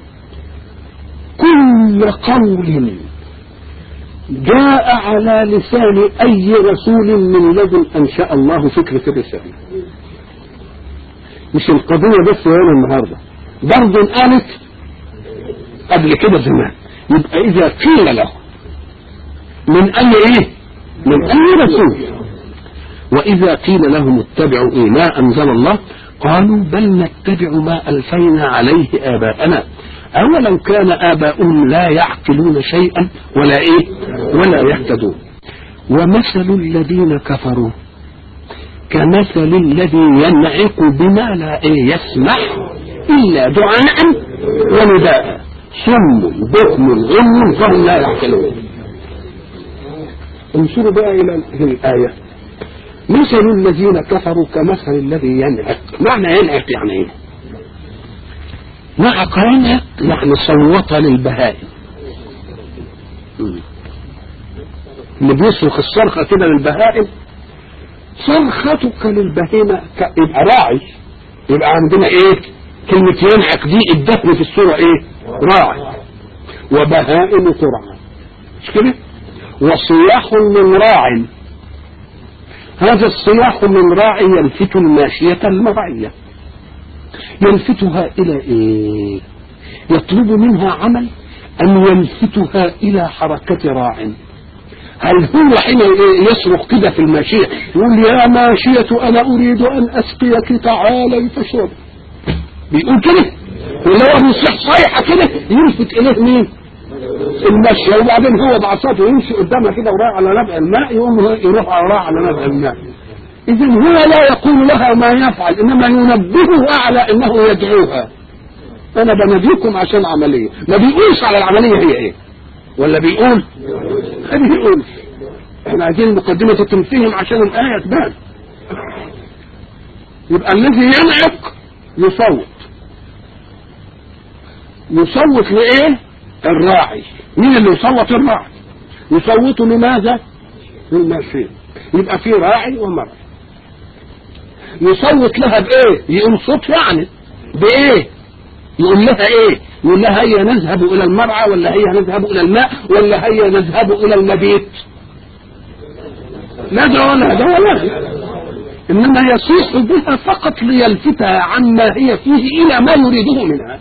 كل قول جاء على لسان أي رسول من لدن أنشأ الله فكرة الرسالة. مش القضية بس هنا النهاردة، برضو قالت قبل كده زمان يبقى إذا قيل له من أي إيه من أي رسول وإذا قيل لهم اتبعوا إيه ما أنزل الله قالوا بل نتبع ما ألفينا عليه آباءنا أولو كان آباؤهم لا يعقلون شيئا ولا إيه ولا يهتدون. ومثل الذين كفروا كمثل الذي ينعق بما لا إيه يسمع إلا دعاء ونداء صم بكم غم فهم لا يعقلون. انظروا بقى إلى الآية مثل الذين كفروا كمثل الذي ينعق. معنى ينعق يعني ايه؟ نعق ينعق يعني صوت للبهائم اللي بيصرخ الصرخة كده للبهائم. صرختك للبهيمة يبقى راعي. يبقى عندنا ايه كلمة ينعق دي ادتني في السورة ايه راعي وبهائم ترعى مش كده. وصياح من راع هذا الصياح من راعي يلفت الماشية المرعية يلفتها إلى إيه يطلب منها عمل أن يلفتها إلى حركة راع. هل هو حين يصرخ كده في الماشية يقول يا ماشية أنا أريد أن أسقيك تعالي فشرب بيقول كده ولا هو بيصيح صيحة كده يلفت إليه مين المشي وبعدين هو بعصاته يمشي قدامها كده وراء على نبع الماء يقوم يروح وراء على نبع الماء. إذن هو لا يقول لها ما يفعل إنما ينبهها على أنه يدعوها. أنا بناديكم عشان عملية ما بيقولش على العملية هي إيه ولا بيقول ما بيقولش. احنا عايزين المقدمة تتنفهم عشان الآية تبان. يبقى الذي ينعق يصوت يصوت لإيه الراعي. مين اللي يصوت الراعي يصوت لماذا للماشية. يبقى في راعي ومرعي يصوت لها بايه يقول صوت يعني بايه يقول لها ايه يقول لها هيا نذهب الى المرعى ولا هيا نذهب الى الماء ولا هيا نذهب الى المبيت. لا ده ولا ده ولا انما يصيح بها فقط ليلفتها عما هي فيه الى ما يريده منها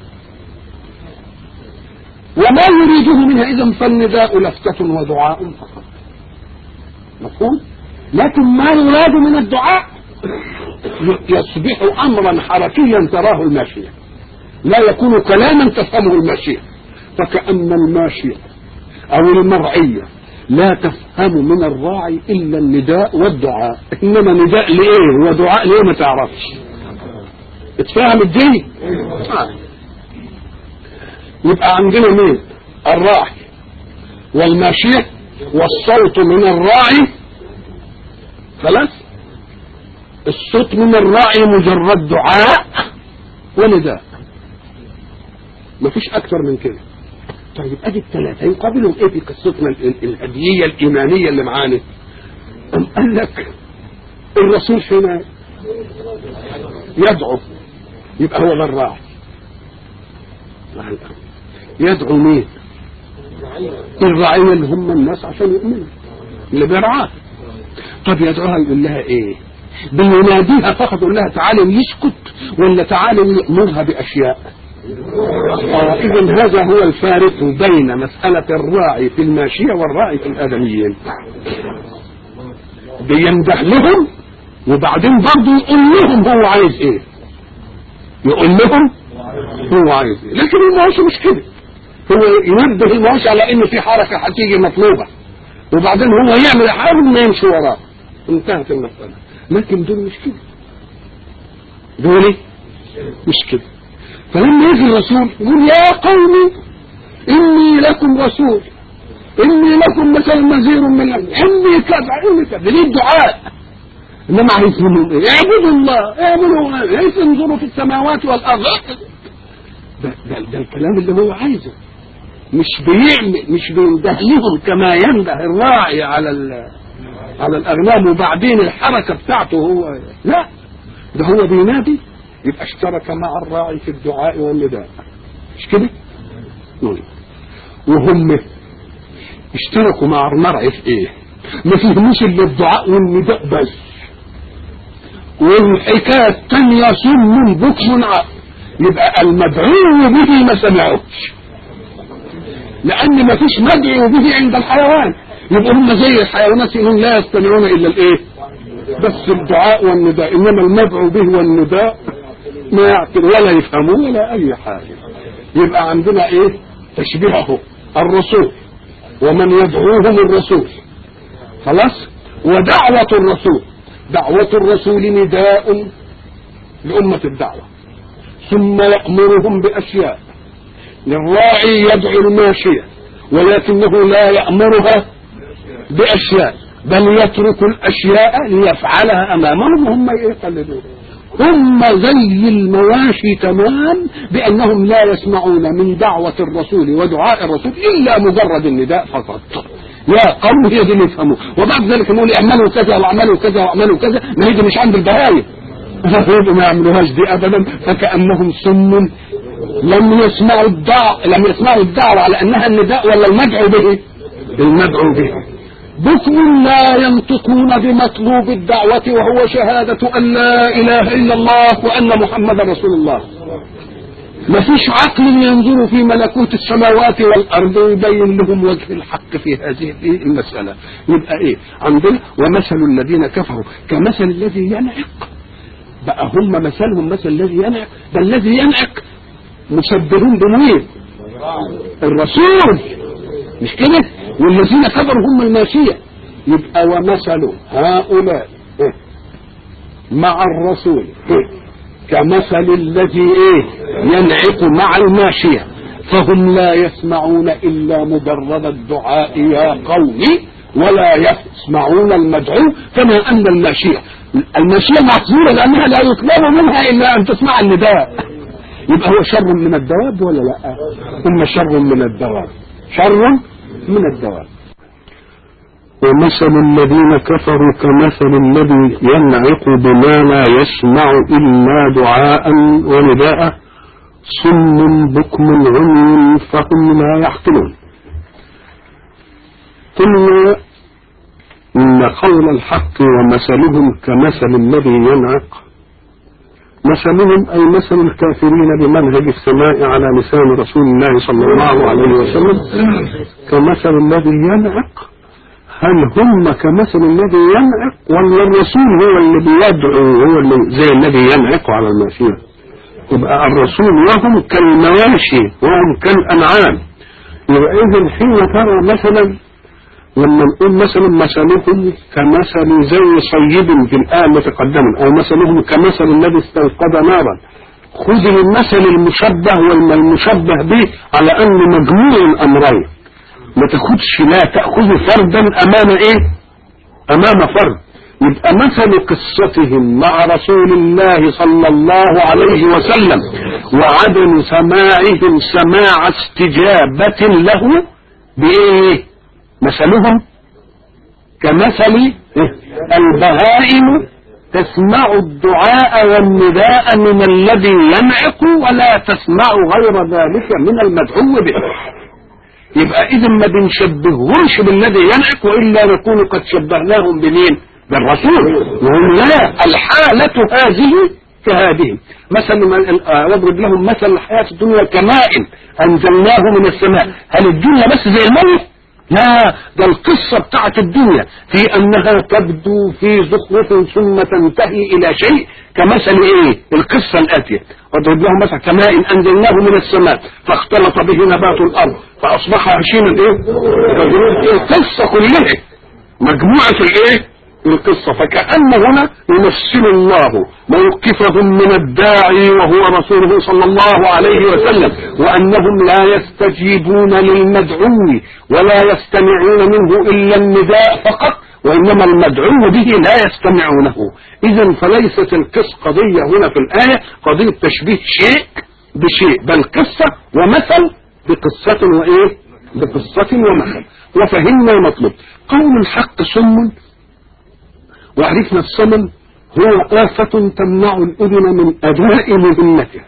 وما يريده منها. إذن فالنداء لفتة ودعاء فقط مفهوم. لكن ما يراد من الدعاء يصبح أمرا حركيا تراه الماشية لا يكون كلاما تفهمه الماشية. فكأن الماشية أو المرعية لا تفهم من الراعي إلا النداء والدعاء. إنما نداء لإيه ودعاء لإيه ما تعرفش. اتفهم الدين آه. يبقى عندنا مين الراعي والماشية والصوت من الراعي. خلاص الصوت من الراعي مجرد دعاء ونداء مفيش اكتر من كده. طيب ادي الثلاثة يقابلهم ايه في قصتنا الهدية الايمانية اللي معانا. ام قال لك الرسول حين يدعو يبقى هو ده الراعي. يدعو مين الرعية اللي هم الناس عشان يؤمنوا اللي بيرعاه. طب يدعوها يقول لها ايه بيناديها فقط يقول لها تعالي يسكت ولا تعالي يأمرها بأشياء. آه إذن هذا هو الفارق بين مسألة الراعي في الماشية والراعي في الآدميين. بينده لهم وبعدين برضه يقول لهم هو عايز ايه يقول لهم هو عايز ايه. لكن المعاش مش كده. هو ينبه المعاش على انه في حركة هتيجي مطلوبة وبعدين هو يعمل حاجة ما يمشي وراه انتهت المسألة. لكن دول مش كده دول مش كده. فلما يجي الرسول يقول يا قومي اني لكم رسول اني لكم مثل نذير من اني كذا اني كذا. ليه الدعاء انما عايز منهم ايه اعبدوا الله اعبدوا ليس انظروا في السماوات والارض. ده, ده, ده الكلام اللي هو عايزه. مش بيعمل مش بينده لهم كما ينده الراعي على على الاغنام وبعدين الحركه بتاعته هو لا ده هو بينادي يبقى اشترك مع الراعي في الدعاء والنداء مش كده. وهم اشتركوا مع المرعي في ايه ما فيهمش الا الدعاء والنداء بس. والحكايه الثانيه صم بكم عقل يبقى المدعو به ما سمعوش لان ما فيش مدعو به عند الحيوان، يبقى هم زي الحيوانات انهم لا يستمعون الا الايه؟ بس الدعاء والنداء، انما المدعو به والنداء ما يعقل ولا يفهمون ولا اي حاجه. يبقى عندنا ايه؟ تشبيهه الرسول ومن يدعوهم الرسول، خلاص. ودعوة الرسول، دعوة الرسول نداء لأمة الدعوة، ثم يأمرهم بأشياء. للراعي يدعو الماشية ولكنه لا يأمرها بأشياء، بل يترك الأشياء ليفعلها أمامهم وهم يقلدون. هم زي المواشي تمام، بأنهم لا يسمعون من دعوة الرسول ودعاء الرسول إلا مجرد النداء فقط. يا قوم هي دي اللي يفهموه، وبعد ذلك يقول اعملوا كذا واعملوا كذا واعملوا كذا، ما هي دي مش عند البهايم، ما يعملوهاش دي ابدا. فكأنهم صم لم يسمعوا الدعوة، لم يسمعوا الدعوة على انها النداء ولا المدعو به، المدعو به. بكم لا ينطقون بمطلوب الدعوة وهو شهادة ان لا اله الا الله وان محمد رسول الله. ما فيش عقل ينظر في ملكوت السماوات والارض ويبين لهم وجه الحق في هذه المسألة. يبقى ايه عندنا؟ ومثل الذين كفروا كمثل الذي ينعق. بقى هم مثلهم مثل الذي ينعق، ده الذي ينعق مسبرون بمين؟ الرسول، مش كده؟ والذين كفروا هم الماشية. يبقى ومثل هؤلاء مع الرسول كمثل الذي ايه؟ ينعق مع الماشية، فهم لا يسمعون الا مجرد الدعاء يا قومي، ولا يسمعون المدعو. كما ان الماشية الماشية محظورة لانها لا يطلب منها الا ان تسمع النداء. يبقى هو شر من الدواب ولا لا؟ هم شر من الدواب، شر من الدواب. ومثل الذين كفروا كمثل الذي ينعق بما لا يسمع إلا دعاء ونداء صم بكم عمي فهم لا يعقلون. قلنا إن قول الحق ومثلهم كمثل الذي ينعق، مثلهم أي مثل الكافرين بمنهج السماء على لسان رسول الله صلى الله عليه وسلم كمثل الذي ينعق. هل هم كمثل الذي ينعق ولا الرسول هو اللي بيدعو، هو اللي زي الذي ينعق على الماشية؟ يبقى الرسول وهم كالمواشي وهم كالأنعام. يبقى إذن حين ترى مثلا لما نقول مثلا مثلهم كمثل زي صيب في الآية المتقدمة، أو مثلهم كمثل الذي استوقد نارا، خذ المثل المشبه والمشبه به على أن مجموع الأمرين، ما تاخدش، لا تأخذ فردا أمام إيه؟ أمام فرد. يبقى مثل قصتهم مع رسول الله صلى الله عليه وسلم وعدم سماعهم سماع استجابة له بإيه؟ مثلهم كمثل البهائم تسمع الدعاء والنداء من الذي ينعق ولا تسمع غير ذلك من المدعو به. يبقى إذا ما بنشبههمش بالذي ينعق، وإلا نكون قد شبهناهم بمين؟ بالرسول. وهم لا، الحالة هذه كهذه. مثلا واضرب لهم مثل الحياة الدنيا كماء أنزلناه من السماء. هل الدنيا بس زي الموت؟ لا، ده القصة بتاعت الدنيا في أنها تبدو في زخرف ثم تنتهي إلى شيء كمثل إيه؟ القصة الآتية. واضرب لهم مثل كماء أنزلناه من السماء فاختلط به نبات الأرض فأصبح هشيما إيه؟ القصة كلها مجموعة الإيه؟ القصة. فكأن هنا يمثل الله موقفهم من الداعي وهو رسوله صلى الله عليه وسلم، وأنهم لا يستجيبون للمدعو ولا يستمعون منه إلا النداء فقط، وإنما المدعو به لا يستمعونه. إذن فليست القصة قضية هنا في الآية قضية تشبيه شيء بشيء، بل قصة ومثل بقصة وإيه؟ بقصة ومثل. وفهمنا المطلوب. قول الحق سم، وعرفنا الصمم هو آفة تمنع الأذن من أداء مهمتها،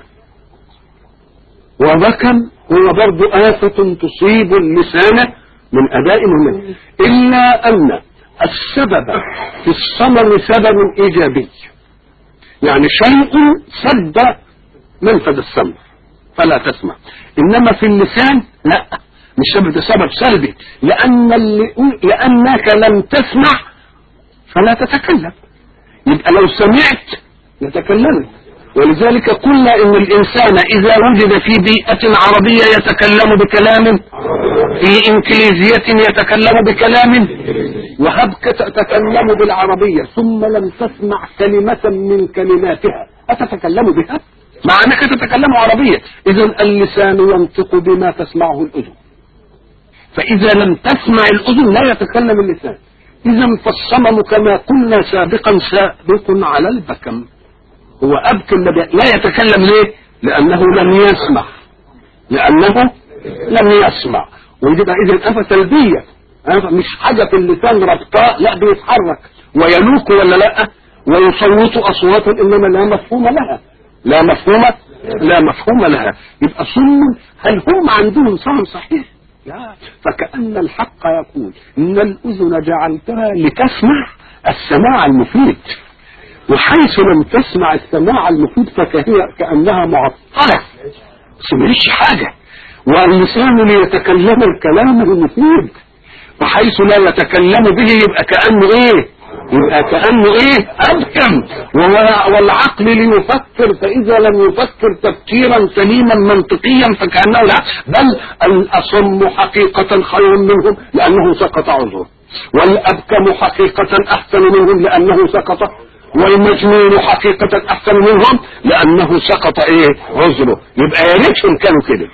وذكم هو برضو آفة تصيب اللسان من أداء مهمته، إلا أن السبب في الصمم سبب إيجابي، يعني شيء سد منفذ السمع فلا تسمع. إنما في اللسان لا، مش ده سبب سلبي، لأن اللي لأنك لم تسمع فلا تتكلم. يبقى لو سمعت لتكلمت. ولذلك قلنا إن الإنسان إذا وجد في بيئة عربية يتكلم بكلام، في إنجليزية يتكلم بكلام، وهبك تتكلم بالعربية ثم لم تسمع كلمة من كلماتها أتتكلم بها؟ مع أنك تتكلم عربية. إذن اللسان ينطق بما تسمعه الأذن، فإذا لم تسمع الأذن لا يتكلم اللسان. إذن فالصمم كما قلنا سابقا سابق على البكم. هو أبكم لا يتكلم ليه؟ لأنه لم يسمع، لأنه لم يسمع. ويبقى إذن أفة سلبية، مش حاجة في اللسان ربطاء، لا بيتحرك ويلوك ولا لا، ويصوت أصواتا إنما لا مفهوم لها، لا مفهوم لا مفهوم لها. يبقى صم. هل هم عندهم صم صحيح؟ لا. فكأن الحق يقول إن الأذن جعلتها لتسمع السماع المفيد، وحيث لم تسمع السماع المفيد فهي كأنها معطلة، سمعش حاجة. واللسان ليتكلم الكلام المفيد، وحيث لا يتكلم به يبقى كأنه ايه؟ يبقى كأنه ايه؟ أبكم. والعقل ليفكر، فإذا لم يفكر تفكيرا سليما منطقيا فكأنه لا. بل الأصم حقيقة خير منهم لأنه سقط عذره، والأبكم حقيقة أحسن منهم لأنه سقط، والمجنون حقيقة أحسن منهم لأنه سقط ايه؟ عذره. يبقى يا ريتهم كانوا كده.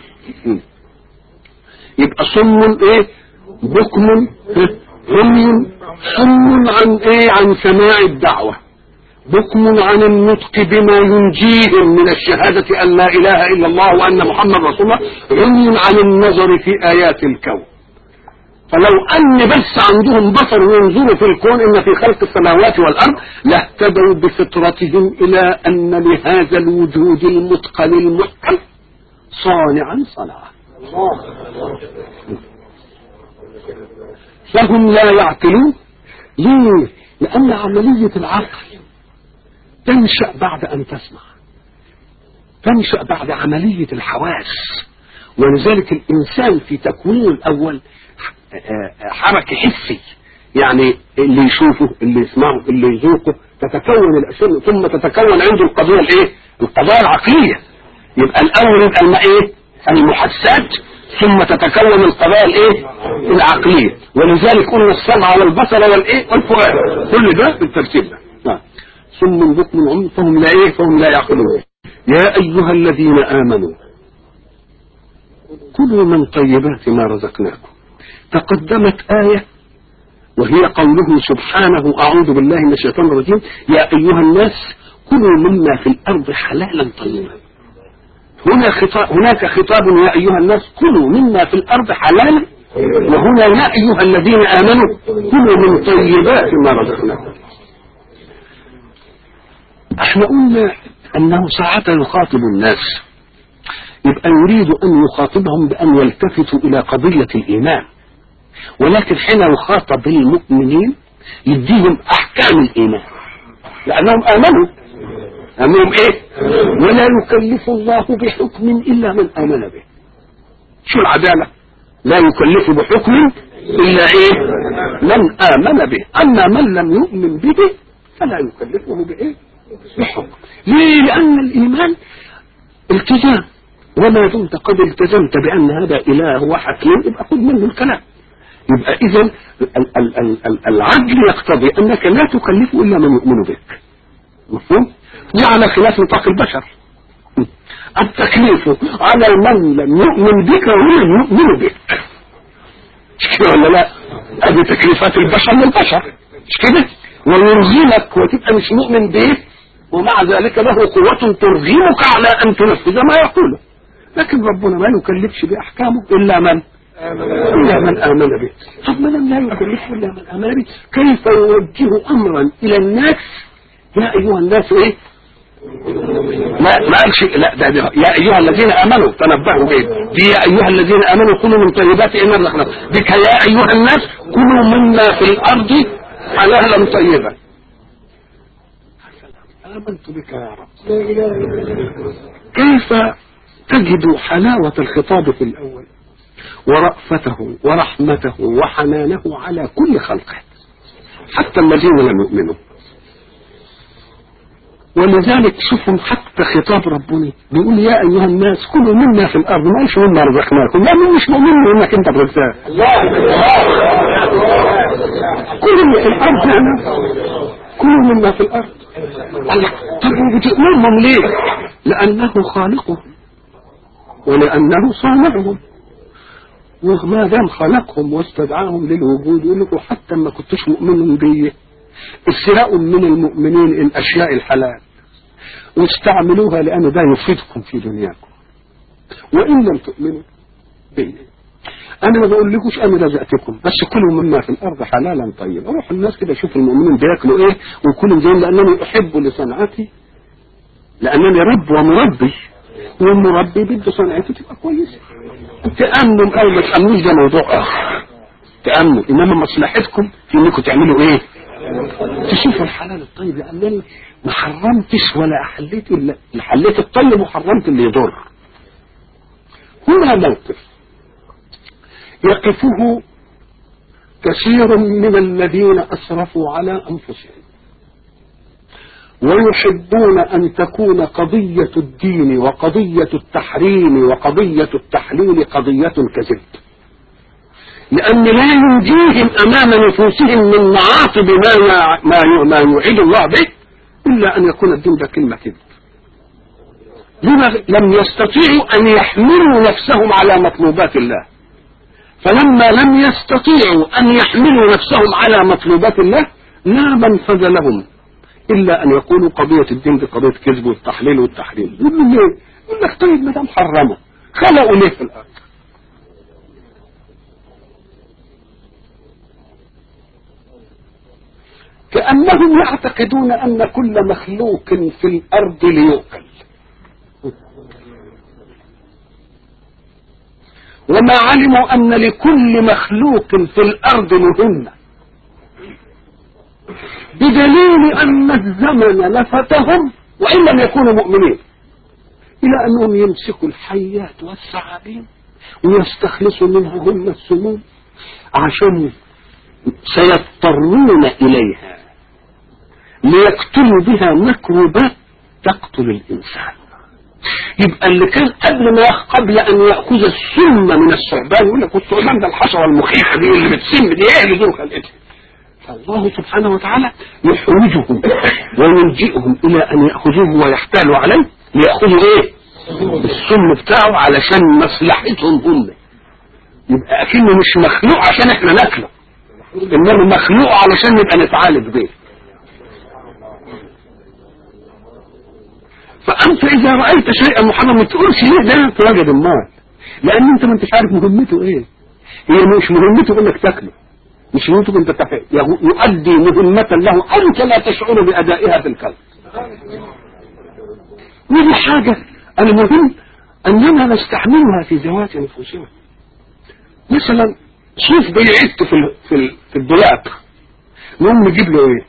يبقى صم ايه؟ بكم عمي صم عن ايه؟ عن سماع الدعوة، بكم عن النطق بما ينجيهم من الشهادة أن لا إله إلا الله وأن محمد رسول الله، عمي عن النظر في آيات الكون. فلو أن بس عندهم بصر ينظروا في الكون إن في خلق السماوات والأرض لاهتدوا بفطرتهم إلى أن لهذا الوجود المتقن المحكم صانعا صنعا. فهم لا يعقلون. ليه؟ لأن عملية العقل تنشأ بعد أن تسمع، تنشأ بعد عملية الحواس. ولذلك الإنسان في تكوينه الأول حركة حسي، يعني اللي يشوفه اللي يسمعه اللي يذوقه تتكون الأشياء، ثم تتكون عنده القضية الإيه؟ القضايا العقلية. يبقى الأول يبقى الم إيه؟ المحسات، ثم تتكون القضايا الإيه؟ العقلية. ولذلك قلنا السمع والبصر والإيه؟ والفؤاد، كل ده بالترتيب ده. ثم بكم عمي فهم لا إيه؟ فهم لا يعقلون. يا أيها الذين آمنوا كلوا من طيبات ما رزقناكم. تقدمت آية وهي قوله سبحانه أعوذ بالله من الشيطان الرجيم يا أيها الناس كلوا مما في الأرض حلالا طيبا. هنا خطاب، هناك خطاب يا أيها الناس كلوا مما في الأرض حلالا، وهنا يا أيها الذين آمنوا كلوا من طيبات ما رزقناكم. احنا قلنا أنه ساعة يخاطب الناس يبقى يريد أن يخاطبهم بأن يلتفتوا إلى قضية الإيمان، ولكن حين يخاطب المؤمنين يديهم أحكام الإيمان لأنهم آمنوا. أمنهم إيه؟ ولا يكلف الله بحكم إلا من آمن به. شو العدالة؟ لا يكلف بحكم إلا إيه؟ من آمن به. أما من لم يؤمن به فلا يكلفه بإيه؟ بحكم. ليه؟ لأن الإيمان التزام، وما دمت قد التزمت بأن هذا إله وحكيم يبقى خذ منه الكلام. يبقى إذن العدل يقتضي أنك لا تكلف إلا من يؤمن بك. مفهوم؟ على خلاف نطاق البشر. التكليف على من لم يؤمن بك ومن يؤمن بك. مش كده ولا لا؟ هذه تكليفات البشر للبشر، مش كده؟ ويرغمك وتبقى مش مؤمن به ومع ذلك له قوة ترغمك على أن تنفذ ما يقوله. لكن ربنا ما يكلفش بأحكامه إلا من إلا من آمن به. طب من لا يكلف إلا من آمن به، كيف يوجه أمرا إلى الناس يا أيها الناس إيه؟ ما ما قالش لا ده, ده يا أيها الذين آمنوا تنبهوا به، دي يا أيها الذين آمنوا كلوا من طيبات ما رزقناكم، بك يا أيها الناس كلوا مما في الأرض حلالا طيبا. آمنت بك يا رب. كيف تجد حلاوة الخطاب في الأول ورأفته ورحمته وحنانه على كل خلقه حتى الذين لم يؤمنوا. ولذلك شوفوا حتى خطاب ربنا بيقول يا أيها الناس كلوا مما في الأرض، ما قالش مما رزقناكم، لا مش مؤمن انك انت الرزاق، كلوا في الأرض يعني كلوا مما في الأرض. طب بتؤمنهم ليه؟ لأنه خالقهم ولأنه صانعهم، وما دام خلقهم واستدعاهم للوجود يقول لكم حتى ما كنتوش مؤمنين بيه اسرقوا من المؤمنين الأشياء الحلال واستعملوها لأن ده يفيدكم في دنياكم، وإن لم تؤمنوا بيه أنا ما بقول لكوش أنا رزقتكم، بس كلوا مما في الأرض حلالا طيبا. أروح الناس كده شوف المؤمنين بياكلوا إيه وكلوا زين، لأنني أحب لصنعتي، لأنني رب ومربي، والمربي بده صنعته تبقى كويسة. تأمنوا أو ما تأمنوش ده موضوع آخر، تأمنوا، إنما مصلحتكم في إنكم تعملوا إيه؟ تشوفوا الحلال الطيب، لأنني ما حرمتش ولا أحليت إلا حليت الطيب وحرمت اللي يضر. هنا موقف يقفه كثير من الذين أسرفوا على أنفسهم ويحبون أن تكون قضية الدين وقضية التحريم وقضية التحليل قضية كذب، لأن لا ينجيهم أمام نفوسهم من معاطب ما ما ما يعيد الله به إلا أن يكون الدين ده كلمة كذب. لما لم يستطيعوا أن يحملوا نفسهم على مطلوبات الله، فلما لم يستطيعوا أن يحملوا نفسهم على مطلوبات الله لا منفذ لهم إلا أن يقولوا قضية الدين دي قضية كذب والتحليل والتحريم. يقول له ليه؟ يقول لك طيب ما دام حرموا خلقوا ليه في الأرض؟ كأنهم يعتقدون أن كل مخلوق في الأرض ليؤكل، وما علموا أن لكل مخلوق في الأرض مهمة، بدليل أن الزمن لفتهم وإن لم يكونوا مؤمنين إلى أنهم يمسكوا الحيات والثعابين ويستخلصوا منها هم السموم عشان سيضطرون إليها ليقتلوا بها ميكروبات تقتل الإنسان. يبقى اللي كان قبل ما قبل أن يأخذ السم من الثعبان يقول لك الثعبان ده الحشرة المخيفة دي اللي بتسم دي ايه اللي دول خلقتها. فالله سبحانه وتعالى يحوجهم ويلجئهم إلى أن يأخذوه ويحتالوا عليه ليأخذوا ايه السم بتاعه علشان مصلحتهم هم. يبقى أكنه مش مخلوق عشان احنا ناكله، إنما مخلوق علشان نبقى نتعالج به. فأنت إذا رأيت شيئا محرم ما تقولش ليه ده أنت راجل المال، لأن أنت ما أنتش عارف مهمته إيه. هي مش مهمته إنك تاكله، مش مهمته أنت تفعل، يؤدي مهمة له أنت لا تشعر بأدائها في القلب. ودي حاجة المهم أننا نستعملها في ذوات نفوسنا. مثلا شوف بيعد في في في الدولاب نقوم نجيب له ايه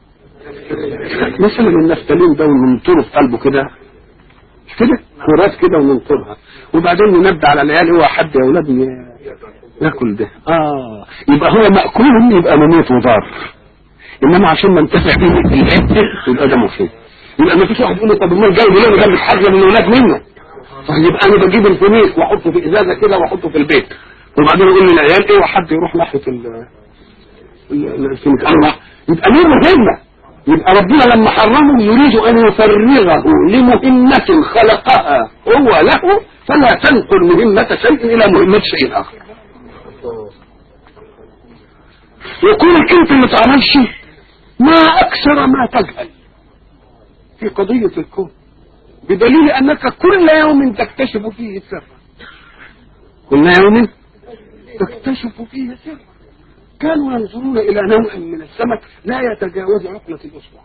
مثلا النفتالين ده وننطره في قلبه كده كده كرات كده وننطرها، وبعدين ننبه على العيال هو حد يا اولاد ياكل ده اه يبقى هو مأكول يبقى مميت وضار، انما عشان ما ننتفع به العد يبقى ده مفيد. يبقى ما فيش واحد يقول له طب امال جاي ليه جنب حاجه من الاولاد منه؟ يبقى انا بجيب الفينيك واحطه في ازازه كده واحطه في البيت، وبعدين اقول للعيال ايه وحد يروح ناحيه ال الفينيك الله، يبقى ليه مهمه. يبقى ربنا لما حرمه يريد ان يفرغه لمهمه خلقها هو له، فلا تنقل مهمه شيء الى مهمه شيء اخر. يكونك انت ما تعملش ما اكثر ما تجهل في قضيه الكون، بدليل انك كل يوم تكتشف فيه سرا، كل يوم تكتشف فيه سرا. كانوا ينظرون الى نوع من السمك لا يتجاوز عقلة الاصبع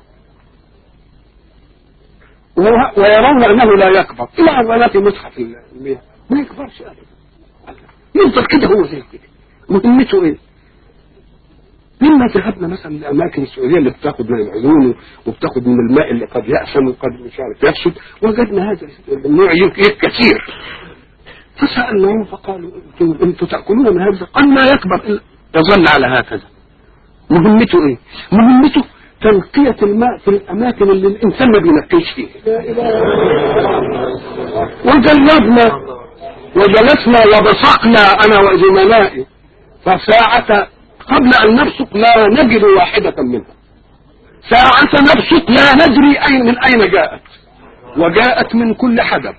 ويرون انه لا يكبر الى عضلات مصحف المياه، ما يكبرش ابدا، يفضل كده هو زي كده. مهمته ايه؟ لما ذهبنا مثلا للاماكن السعوديه اللي بتاخد من العيون وبتاخد من الماء اللي قد يأسن وقد مش عارف يفسد، وجدنا هذا النوع كثير. فسألناهم فقالوا انتم انتم تأكلون من هذا؟ قال لا يكبر إلا يظل على هكذا. مهمته ايه؟ مهمته تنقية الماء في الأماكن اللي الإنسان ما بينقيش فيها. وجلبنا وجلسنا وبصقنا أنا وزملائي فساعة قبل أن نبصق لا نجد واحدة منها. ساعة نبصق لا ندري أين من أين جاءت، وجاءت من كل حدب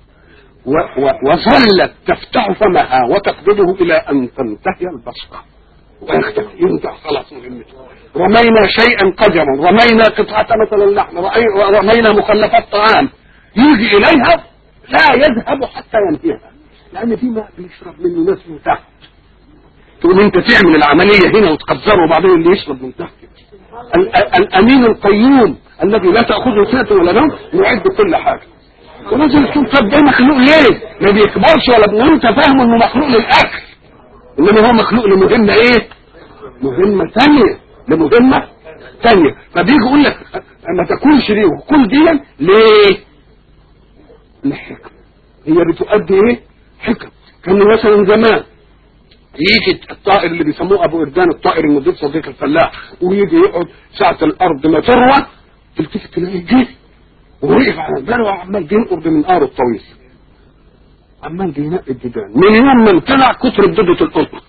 وظلت تفتح فمها وتقبضه إلى أن تنتهي البصقة ويختفي ينتهي خلاص مهمته. رمينا شيئا قدرا، رمينا قطعة مثلا لحم، رمينا مخلفات طعام، يجي إليها لا يذهب حتى ينتهيها، لأن في ماء بيشرب منه ناس من تحت. تقول انت تعمل العملية هنا وتقدره وبعدين اللي يشرب من تحت. الأمين القيوم الذي لا تأخذه سنة ولا نوم يعد كل حاجة. ولازم تكون طب ده مخلوق ليه؟ ما بيكبرش ولا بنقول انت فاهم انه مخلوق للأكل، انما هو مخلوق لمهمة ايه؟ مهمة ثانية، لمهمة ثانية. فبيجي يقول لك ما تاكلش ليه وكل دي ليه؟ لحكم. هي بتؤدي ايه؟ حكم. كان مثلا زمان يجي الطائر اللي بيسموه ابو اردان، الطائر المضيف صديق الفلاح، ويجي يقعد ساعة الارض ما تروى تلتفت تلاقيه جه ووقف على الجرة وعمال بينقر بمنقاره الطويل، عمال بينقي الديدان من يوم ما طلع كتر بدودة القطن.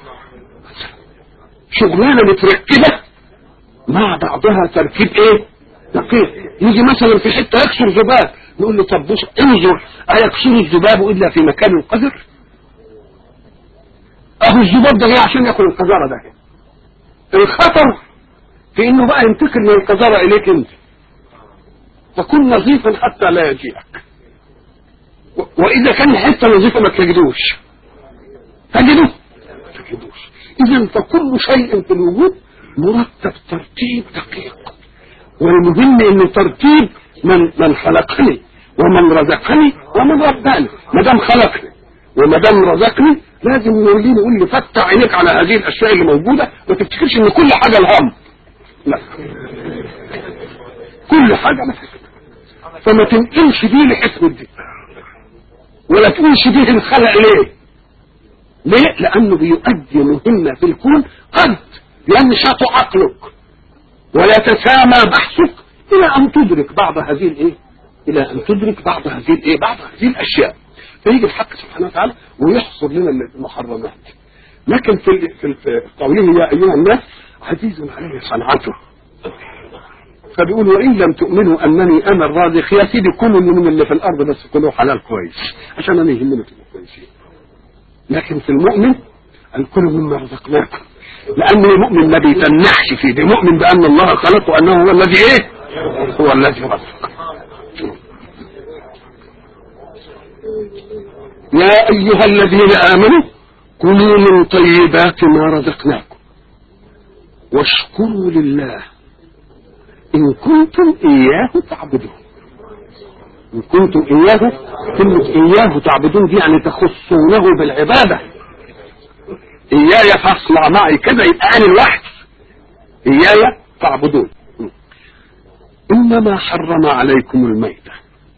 شغلانة متركبة مع بعضها تركيب ايه؟ دقيق. يجي مثلا في حتة يكسر ذباب، نقول له طب بص انظر ايكسر الذباب الا في مكان قذر؟ اهو الذباب ده جاي عشان ياكل القذارة ده. الخطر في انه بقى ينتقل من القذارة اليك انت، فكن نظيفا حتى لا يجيئك. واذا كان حتة نظيفة ما تجدوش تجده ما تجدوش. اذا فكل شيء في الوجود مرتب ترتيب دقيق، والمهم ان ترتيب من من خلقني ومن رزقني ومن رباني. ما دام خلقني وما دام رزقني لازم يقول لي يقول لي فتح عينيك على هذه الاشياء اللي موجوده، ما تفتكرش ان كل حاجه الهم، لا كل حاجه مثلا. فما تنقلش دي لحكمة دي ولا تقولش دي الخلق ليه؟ ليه؟ لانه بيؤدي مهمه في الكون قد ينشط عقلك ويتسامى بحثك الى ان تدرك بعض هذه الايه؟ الى ان تدرك بعض هذه الايه؟ بعض هذه الاشياء. فيجي الحق سبحانه وتعالى ويحصر لنا المحرمات. لكن في في قوله يا ايها الناس عزيز عليه صنعته، فبيقول وان لم تؤمنوا انني انا الرازق، يا سيدي كلوا من اللي في الارض بس كلوا حلال كويس عشان انا يهمني تبقوا كويسين. لكن في المؤمن الكل مما رزقناكم، لان المؤمن ما بيتنحش فيه، ده مؤمن بان الله خلق وانه هو الذي ايه؟ هو الذي رزق. يا ايها الذين امنوا كلوا من طيبات ما رزقناكم واشكروا لله إن كنتم إياه تعبدون. إن كنتم إياه، كلمة إياه تعبدون دي يعني تخصونه بالعبادة. إياي فاصنع معي كذا يبقى أنا الواحد، إياي تعبدون. إنما حرم عليكم الميتة،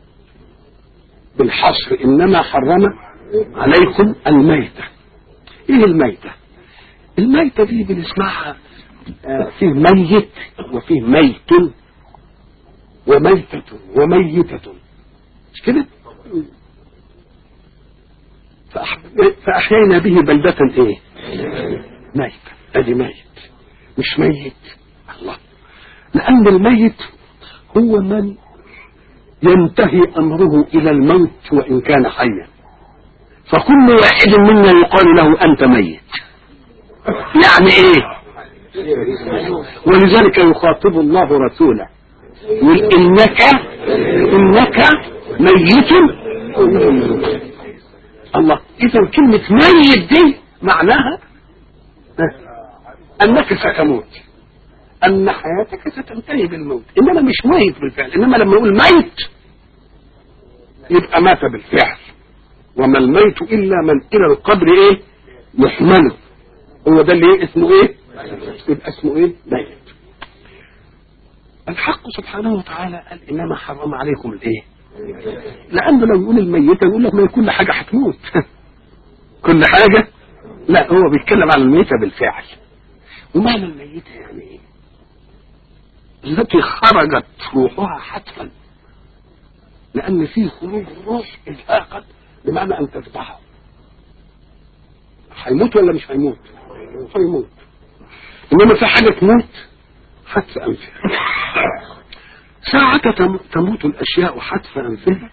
بالحصر إنما حرم عليكم الميتة. إيه الميتة؟ الميتة دي بنسمعها فيه ميت وفيه ميت وميتة وميتة، مش كده؟ فأحيينا به بلدة ايه؟ ميت. ادي ميت مش ميت الله، لأن الميت هو من ينتهي أمره إلى الموت وإن كان حيا، فكل واحد منا يقال له أنت ميت. يعني ايه؟ ولذلك يخاطب الله رسوله يقول إنك إنك ميت. الله، إذا كلمة ميت دي معناها أنك ستموت، أن حياتك ستنتهي بالموت، إنما مش ميت بالفعل. إنما لما يقول ميت يبقى مات بالفعل. وما الميت إلا من إلى القبر إيه يحمله، هو ده اللي إيه اسمه إيه؟ يبقى اسمه إيه؟ ميت. الحق سبحانه وتعالى قال إنما حرم عليكم الإيه؟ لانه لو يقول الميته يقول لك ما كل حاجه هتموت كل حاجه، لا هو بيتكلم عن الميته بالفعل. ومعنى الميته يعني ايه؟ التي خرجت روحها حتما، لان في خروج الروح الفاقد بمعنى ان تذبحه. هيموت ولا مش هيموت؟ هيموت. انما في حاجه تموت حتف انفها. ساعة تموت الاشياء حتف انفها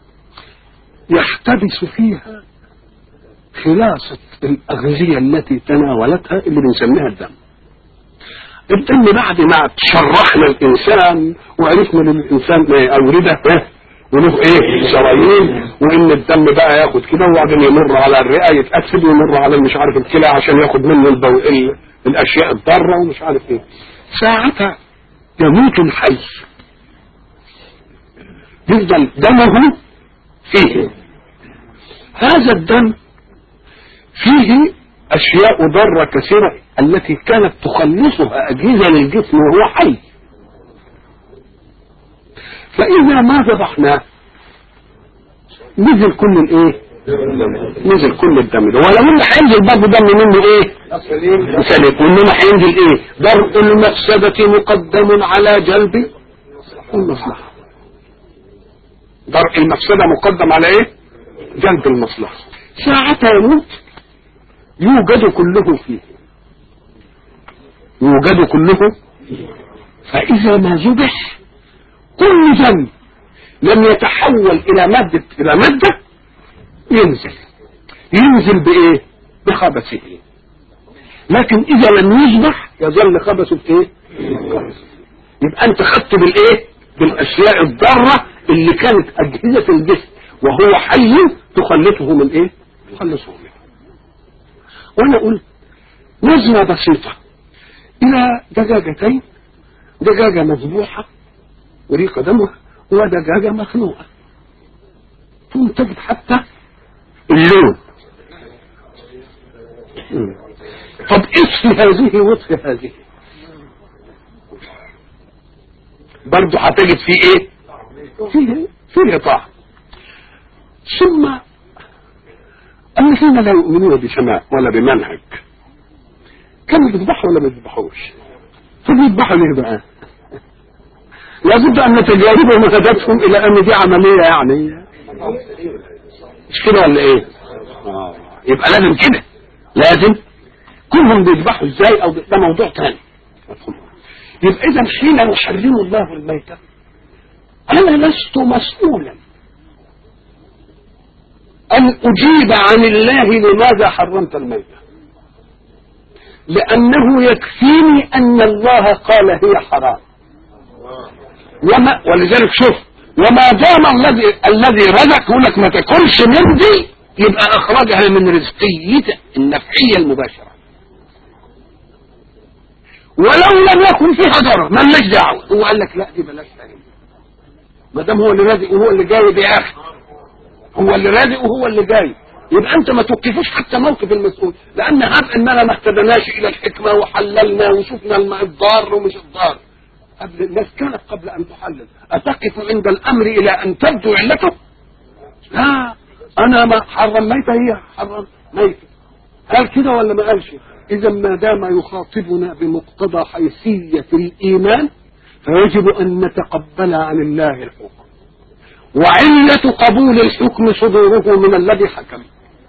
يحتبس فيها خلاصة الاغذية التي تناولتها اللي بنسميها الدم. الدم بعد ما تشرحنا الانسان وعرفنا ان الانسان اورده وله ايه شرايين، وان الدم بقى ياخد كده وبعدين يمر على الرئه يتاكسد ويمر على مش عارف الكلى عشان ياخد منه البو... الاشياء الضاره ومش عارف ايه. ساعتها يموت الحي يفضل دمه فيه. هذا الدم فيه اشياء ضاره كثيره التي كانت تخلصها اجهزه للجسم وهو حي. فاذا ما ذبحناه نزل كل الايه؟ نزل كل الدم ده. ولو ان هينزل برضه دم منه ايه؟ سليم. وانما هينزل ايه؟ درء المفسده مقدم على جلب المصلحه. درء المفسده مقدم على ايه؟ جلب المصلحه. ساعتها يموت يوجد كله فيه، يوجد كله. فاذا ما ذبح كل دم لم يتحول الى مادة الى مادة ينزل ينزل بايه؟ بخبثه. لكن اذا لم يذبح يظل خبثه بايه؟ يبقى انت خدت بالايه؟ بالاشياء الضارة اللي كانت اجهزة الجسم وهو حي تخلصه من ايه؟ تخلصه منه. وانا قلت نظرة بسيطة الى دجاجتين، دجاجة مذبوحة وريق دمها ودجاجة مخنوقة، ثم تجد حتى اللون. طب اطفي هذه واطفي هذه برضو هتجد فيه ايه؟ فيه فيه طعم. ثم الذين لا يؤمنون بسماء ولا بمنهج كانوا بيذبحوا ولا ما بيذبحوش؟ فبيذبحوا ليه بقى؟ لابد ان نتجاربهم وهدفهم الى ان دي عمليه يعني مش كده ولا ايه؟ آه. يبقى لازم كده، لازم كلهم بيذبحوا ازاي او ده موضوع ثاني. يبقى اذا حين يحرم الله الميتة انا لست مسؤولا ان اجيب عن الله لماذا حرمت الميتة، لانه يكفيني ان الله قال هي حرام. وما ولذلك شوف وما دام الذي الذي رزق يقول لك ما تاكلش من دي يبقى اخرجها من رزقيته النفعيه المباشره، ولو لم يكن فيها ضرر ما لناش دعوه. هو قال لك لا دي بلاش تاني، ما دام هو اللي رازق وهو اللي جاي بياخد، هو اللي رازق وهو اللي جاي، يبقى انت ما توقفوش حتى موقف المسؤول. لان هب اننا ما اهتدناش الى الحكمه وحللنا وشفنا الضار ومش الضار قبل الناس كانت قبل ان تحلل. اتقف عند الامر الى ان تبدو علته؟ لا، انا ما حرم ميتة هي حرم ميتة. قال كده ولا ما قالش؟ اذا ما دام يخاطبنا بمقتضى حيثية الايمان فيجب ان نتقبل عن الله الحكم، وعلة قبول الحكم صدوره من الذي حكم.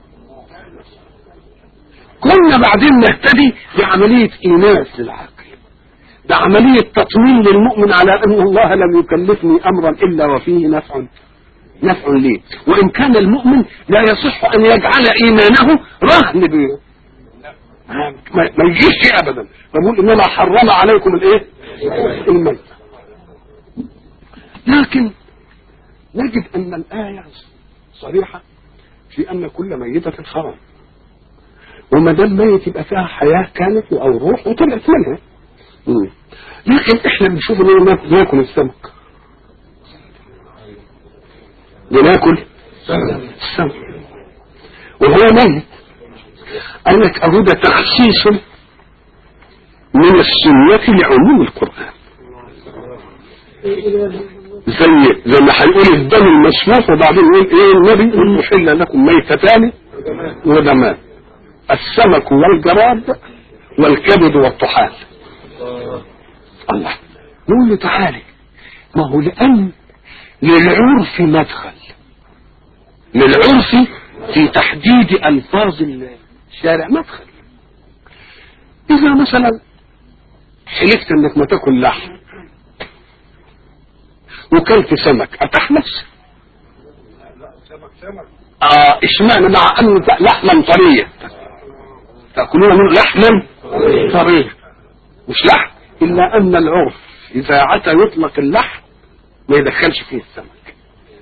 كنا بعدين نهتدي بعملية ايناس للعقل، بعملية تطمين للمؤمن على ان الله لم يكلفني امرا الا وفيه نفع نفع ليه. وان كان المؤمن لا يصح ان يجعل ايمانه رهن به، ما يجيش ابدا. فبقول انما حرم عليكم الايه؟ الميت. لكن نجد ان الايه صريحه في ان كل ميتة حرام، وما دام ميت يبقى فيها حياه كانت او روح وطلعت منها. مم. لكن احنا بنشوف اننا بناكل السمك، بناكل السمك وهو ميت. قال لك أريد تخصيص من السنة لعموم القرآن. زي زي ما هيقول الدم المسفوح وبعدين يقول ايه النبي يقول أحل لكم ميتتان ودمان السمك والجراد والكبد والطحال. الله نقول له تعالي، ما هو لأن للعرف مدخل، للعرف في تحديد ألفاظ الشارع مدخل. إذا مثلا حلفت انك ما تاكل لحم وكلت سمك اتحنس؟ اه اشمعنى مع ان لحما طريا تاكلون من لحما طريا مش لحم، الا ان العرف اذا عتى يطلق اللحم ما يدخلش فيه السمك.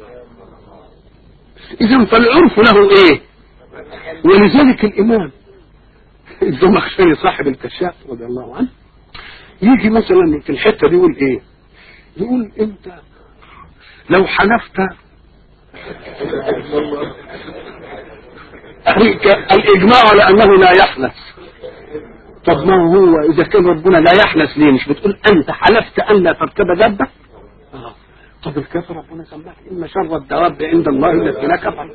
اذا فالعرف له ايه؟ ولذلك الامام الزمخشري صاحب الكشاف رضي الله عنه يجي مثلا في الحته دي يقول ايه؟ يقول انت لو حلفت الاجماع على انه لا يحلف. طب ما هو اذا كان ربنا لا يحلف ليه مش بتقول انت حلفت ان لا تركب دابه؟ آه. طب الكافر ربنا سماك ان شر الدواب عند الله التي لا كفر.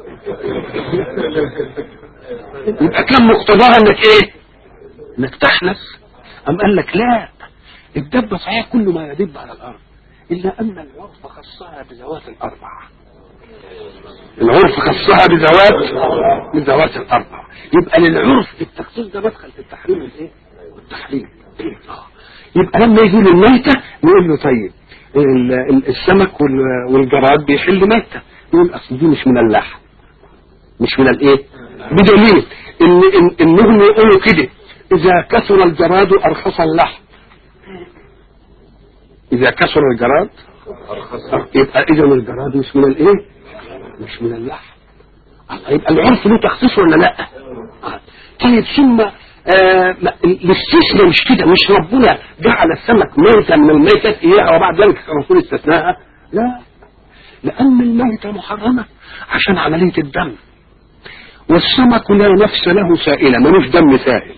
يبقى كان مقتضاها انك ايه؟ انك تحلف. ام قال لك لا، الدابه صحيح كل ما يدب على الارض الا ان العرف خصها بذوات الاربع. العرف خصها بذوات بذوات الاربع. يبقى للعرف في التخصيص ده مدخل في التحريم الايه؟ التحريم. يبقى لما يجي الميته نقول له طيب السمك والجراد بيحل ميته، يقول اصل دي مش من اللحم، مش من الايه؟ بدليل ان إن انهم يقولوا كده اذا كثر الجراد ارخص اللحم. اذا كثر الجراد يبقى اذا الجراد مش من الايه؟ مش من اللحم. يبقى العرف له تخصيص ولا لا؟ طيب ثم آه الاستثناء مش كده، مش ربنا جعل السمك ميتة من الميتات اياها وبعد ذلك الرسول استثناها؟ لا، لان الميتة محرمة عشان عملية الدم، والسمك لا نفس له سائلة، ملوش دم سائل.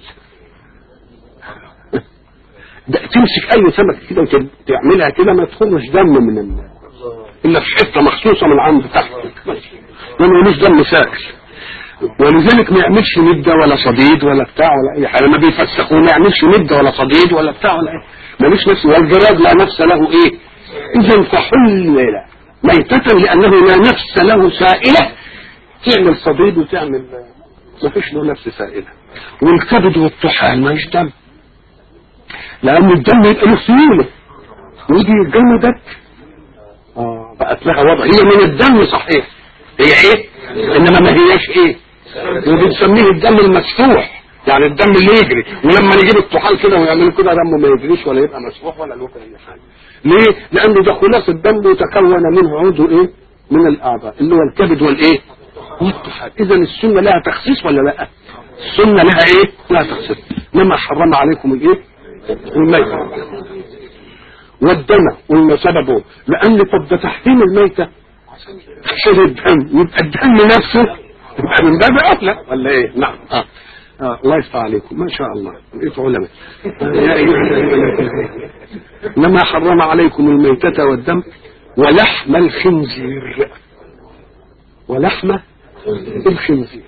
تمسك اي سمك كده وتعملها كده ما تخرج دم من ال... الا في حته مخصوصه من عند تحت ما ملوش دم سائل. ولذلك ما يعملش مده ولا صديد ولا بتاع ولا اي حاجه، ما بيفسخوه ما يعملش مده ولا صديد ولا بتاع ولا ايه، ملوش نفس. والجراد لا نفس له ايه؟ اذا فحل ميتة لانه لا نفس له سائله، تعمل صديد وتعمل ما فيش له نفس سائله. والكبد والطحال ما يشتم، لأن الدم يبقى له سيولة ويجي الجمدت اه بقت لها وضع. هي من الدم صحيح، هي ايه؟ انما ما هياش ايه؟ وبنسميه الدم المسفوح، يعني الدم اللي يجري. ولما نجيب الطحال كده ويعملوا كده دمه ما يجريش ولا يبقى مسفوح ولا له اي حاجه. ليه؟ لأنه ده خلاص الدم يتكون منه عضو ايه؟ من الأعضاء اللي هو الكبد والايه؟ والطحال. إذا السنة لها تخصيص ولا لا؟ السنة لها ايه؟ لها تخصيص. لما حرم عليكم الايه؟ الميتة والدم. قلنا سببه لأن طب ده تحريم الميتة عشان الدم، يبقى الدم نفسه يبقى من باب أولى ولا إيه؟ نعم. آه. آه. الله يفتح عليكم ما شاء الله لقيت علماء. يا أيها لما حرم عليكم الميتة والدم ولحم الخنزير، ولحم الخنزير.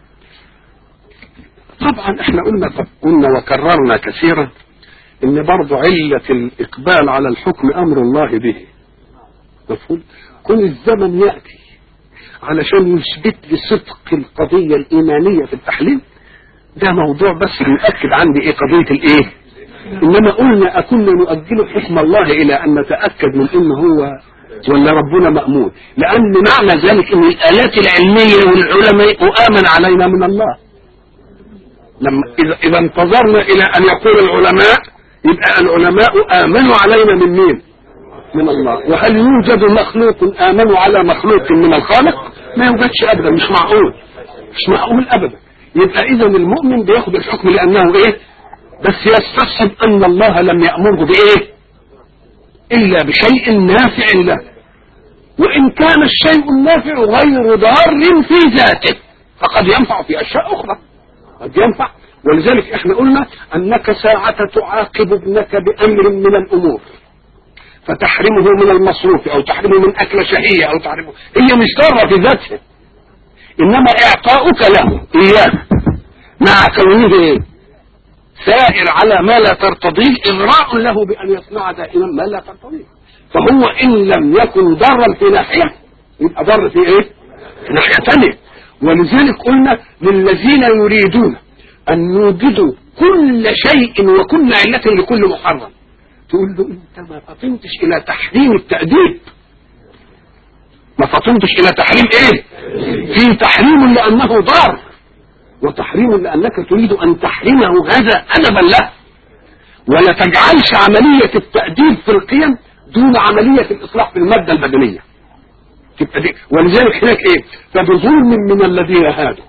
طبعا احنا قلنا قلنا وكررنا كثيرا ان برضو علة الاقبال على الحكم امر الله به. مفهوم؟ كل الزمن يأتي علشان يثبت لي صدق القضية الايمانية في التحليل، ده موضوع بس يؤكد عندي ايه قضية الايه. انما قلنا اكنا نؤجل حكم الله الى ان نتأكد من ان هو ولا ربنا مأمون، لان معنى ذلك ان الالات العلمية والعلماء مؤمن علينا من الله. لما اذا, إذا انتظرنا الى ان يقول العلماء يبقى العلماء آمنوا علينا من مين؟ من الله. وهل يوجد مخلوق آمنوا على مخلوق من الخالق؟ ما يوجدش أبدا، مش معقول، مش معقول أبدا. يبقى إذا المؤمن بياخد الحكم لأنه إيه؟ بس يستصحب أن الله لم يأمره بإيه؟ إلا بشيء نافع له، وإن كان الشيء النافع غير ضار في ذاته فقد ينفع في أشياء أخرى، قد ينفع. ولذلك احنا قلنا انك ساعة تعاقب ابنك بامر من الامور فتحرمه من المصروف او تحرمه من اكله شهيه او تحرمه، هي مش ضاره في ذاتها، انما اعطاؤك له اياه مع كونه ايه؟ سائر على ما لا ترتضيه، اغراء له بان يصنع دائما ما لا ترتضيه. فهو ان لم يكن ضرا في ناحيه يبقى ضر في ايه؟ في ناحيه ثانيه. ولذلك قلنا للذين يريدون ان يوجدوا كل شيء وكل علة لكل محرم، تقول له انت ما فطنتش الى تحريم التأديب، ما فطنتش الى تحريم ايه؟ في تحريم لانه ضار، وتحريم لانك تريد ان تحرمه هذا ادبا له. ولا تجعلش عملية التأديب في القيم دون عملية الاصلاح في المادة البدنية، تبقى دي. ولذلك هناك ايه؟ فبظلم من الذين هادوا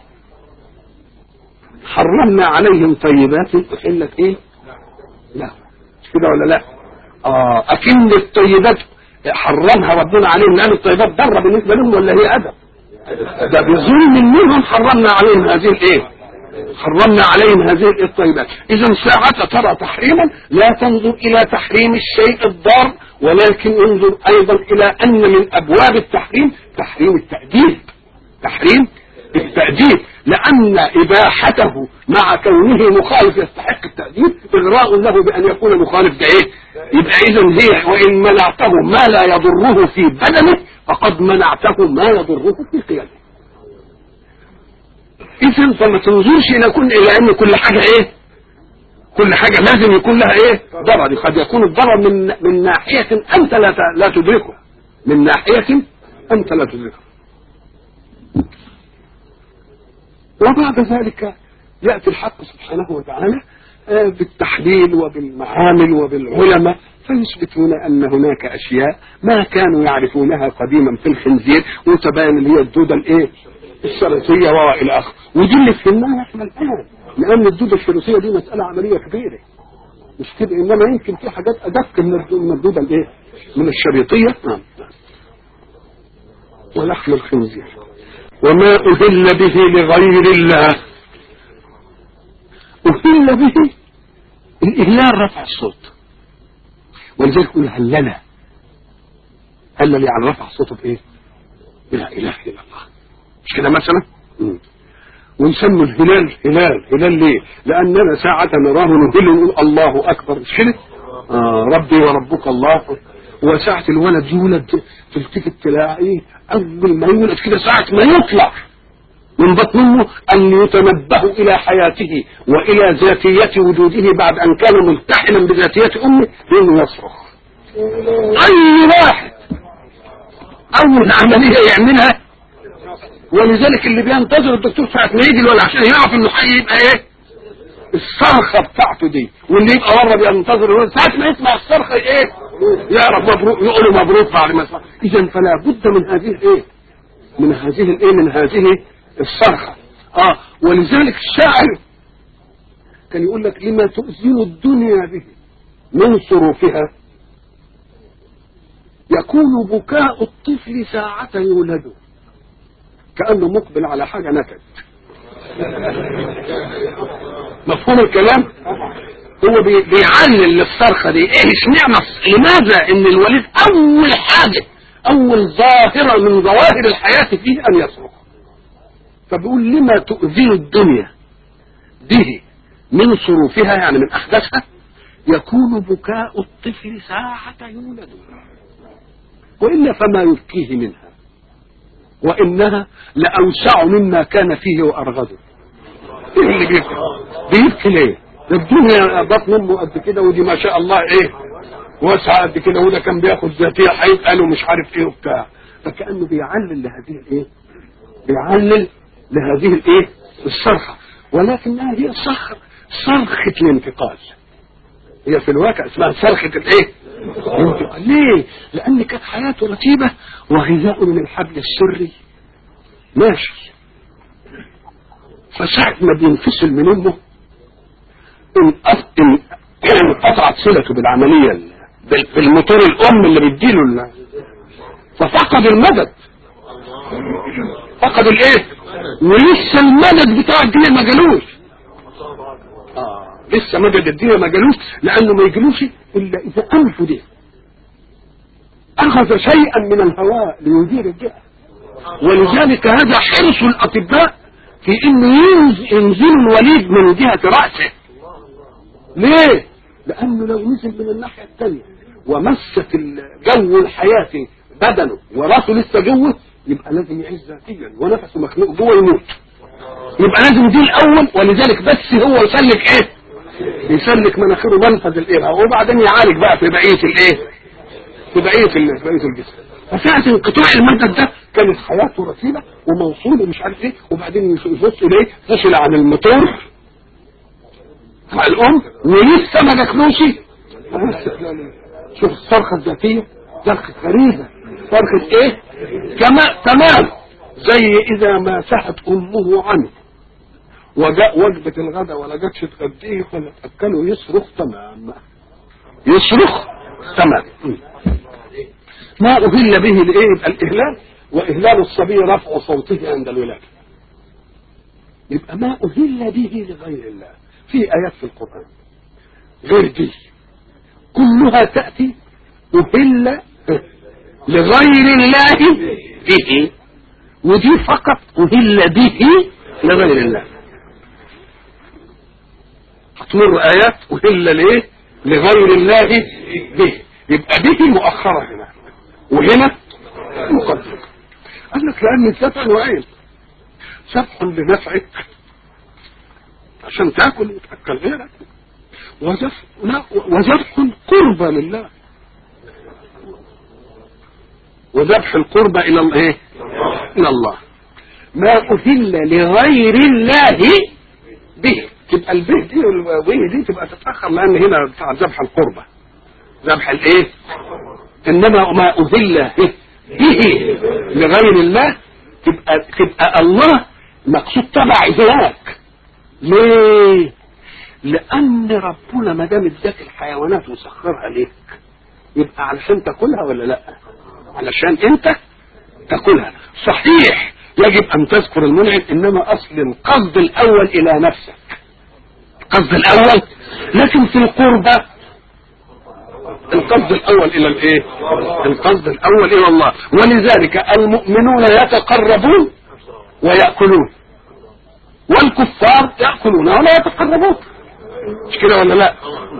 حرمنا عليهم طيبات احلت ايه؟ لا مش كده ولا لا؟ اه اكن الطيبات حرمها ربنا عليهم لان الطيبات ضرة بالنسبة لهم ولا هي ادب؟ ده بظلم منهم حرمنا عليهم هذه الايه؟ حرمنا عليهم هذه الطيبات. اذا ساعة ترى تحريما لا تنظر الى تحريم الشيء الضار، ولكن انظر ايضا الى ان من ابواب التحريم تحريم التأديب، تحريم التأديب، لان اباحته مع كونه مخالف يستحق التأديب اغراء له بان يكون مخالف ده ايه؟ يبقى اذا هي وان منعته ما لا يضره في بدنه فقد منعته ما يضره في قيمه. إذن فما تنظرش إلى كل إلى أن كل حاجة إيه؟ كل حاجة لازم يكون لها إيه؟ ضرر. قد يكون الضرر من من ناحية أنت لا لا تدركه، من ناحية أنت لا تدركه. وبعد ذلك يأتي الحق سبحانه وتعالى بالتحليل وبالمعامل وبالعلماء فيثبتون أن هناك أشياء ما كانوا يعرفونها قديما في الخنزير، وتبين اللي هي الدودة الإيه؟ الشرسية وإلى آخره. ودي اللي فهمناها احنا الآن، لأن الدودة الشرسية دي مسألة عملية كبيرة مش كده، إنما يمكن في حاجات أدق من الدودة الإيه؟ من الشريطية. نعم. ولحم الخنزير وما أهل به لغير الله. أهل به الإهلال رفع الصوت، ولذلك يقول هلنا، هلل يعني رفع صوته بإيه؟ لا إله إلا الله، مش كده مثلا؟ مم. ونسمي الهلال هلال. هلال ليه؟ لأننا ساعة نراه نهل ونقول الله أكبر، مش كده؟ آه ربي وربك الله. وساعة الولد يولد تلتفت تلاقيه أول ما يولد كده ساعة ما يطلع من بطن امه أن يتنبه إلى حياته وإلى ذاتية وجوده بعد أن كان ملتحما بذاتية أمه بأنه يصرخ. أي واحد أول عملية يعملها. ولذلك اللي بينتظر الدكتور ساعة ما يجي الولد عشان يعرف انه حي يبقى ايه؟ الصرخة بتاعته دي. واللي يبقى ورا بينتظر الولد ساعة ما يسمع الصرخة ايه؟ يعرف مبروك، يقول مبروك بعد ما يسمع. اذا فلا بد من هذه الايه؟ من هذه الايه؟ من هذه الصرخة. اه ولذلك الشاعر كان يقول لك لما تؤذن الدنيا به من صروفها يكون بكاء الطفل ساعة يولده كأنه مقبل على حاجة نكد. مفهوم الكلام؟ هو بيعلل للصرخة دي ايه اشمعنى لماذا ان الوليد اول حاجة اول ظاهرة من ظواهر الحياة فيه ان يصرخ. فبيقول لما تؤذن الدنيا به من صروفها يعني من احداثها يكون بكاء الطفل ساعة يولد وإلا فما يبكيه منها وإنها لأوسع مما كان فيه وأرغده. إيه اللي بيبكي؟ بيبكي ليه؟ الدنيا بطن أمه قد كده ودي ما شاء الله إيه واسعة قد كده وده كان بياخد ذاتية هيتقال ومش عارف إيه وبتاع. فكأنه بيعلل لهذه الإيه؟ بيعلل لهذه الإيه؟ الصرخة. ولكنها هي صرخة صرخة الانتقال. هي في الواقع اسمها صرخة الإيه؟ الانتقال. ليه؟ لأن كانت حياته رتيبة وغذاء من الحبل السري ماشي. فساعة ما بينفصل من أمه انقطعت صلته بالعملية بالموتور الأم اللي بيديله ففقد المدد. فقد الايه؟ ولسه المدد بتاع الدنيا ما جالوش. اه لسه مدد الدنيا ما جالوش لأنه ما يجلوش إلا إذا أنفه ده اخذ شيئا من الهواء ليدير الجهة. ولذلك هذا حرص الاطباء في انه ينزل الوليد من جهة رأسه. ليه؟ لانه لو نزل من الناحية الثانية ومست الجو الحياتي بدنه وراسه لسه جوه يبقى لازم يعيش ذاتيا ونفسه مخنوق جوه يموت. يبقى لازم دي الاول. ولذلك بس هو يسلك ايه؟ يسلك مناخيره منفذ الإبهة وبعدين يعالج بقى في بقية الايه؟ في بقية في بقية الجسم. فساعة انقطاع المدد ده كانت حياته رتيبة وموصولة مش عارف ايه وبعدين يبص اليه فصل عن الموتور مع الام ولسه ما دخلوش. شوف الصرخة الذاتية صرخة غريبة. صرخة ايه؟ كما تمام زي اذا ما سحت امه عنه وجاء وجبة الغداء ولا جاتش تغديه فلا تأكله يصرخ تمام. يصرخ تمام. ما أهل به لإيه؟ يبقى الإهلال. وإهلال الصبي رفع صوته عند الولادة. يبقى ما أهل به لغير الله. في آيات في القرآن غير دي كلها تأتي أهل لغير الله به. ودي فقط أهل به لغير الله. هتمر آيات أهل ليه لغير الله به. يبقى به مؤخرة هنا وهنا مقدمة. قال لك لأن الذبح نوعين. ذبح لنفعك عشان تاكل وتأكل غيرك وذبح قربة لله. وذبح القربة إلى الايه؟ إلى الله. ما أهل لغير الله به. تبقى البه دي والويه دي تبقى تتأخر لأن هنا بتاع ذبح القربة ذبح الايه. انما ما أهل به لغير الله تبقى تبقى الله مقصود تبع ذاك. ليه؟ لأن ربنا ما دام اداك الحيوانات وسخرها ليك يبقى علشان تاكلها ولا لا؟ علشان انت تاكلها. صحيح يجب ان تذكر المنعم انما اصل القصد الاول الى نفسك. القصد الاول لكن في القربة القصد الاول الى الايه؟ القصد الاول الى الله. ولذلك المؤمنون يتقربون ويأكلون والكفار يأكلون ولا يتقربون. مش كده ولا لا؟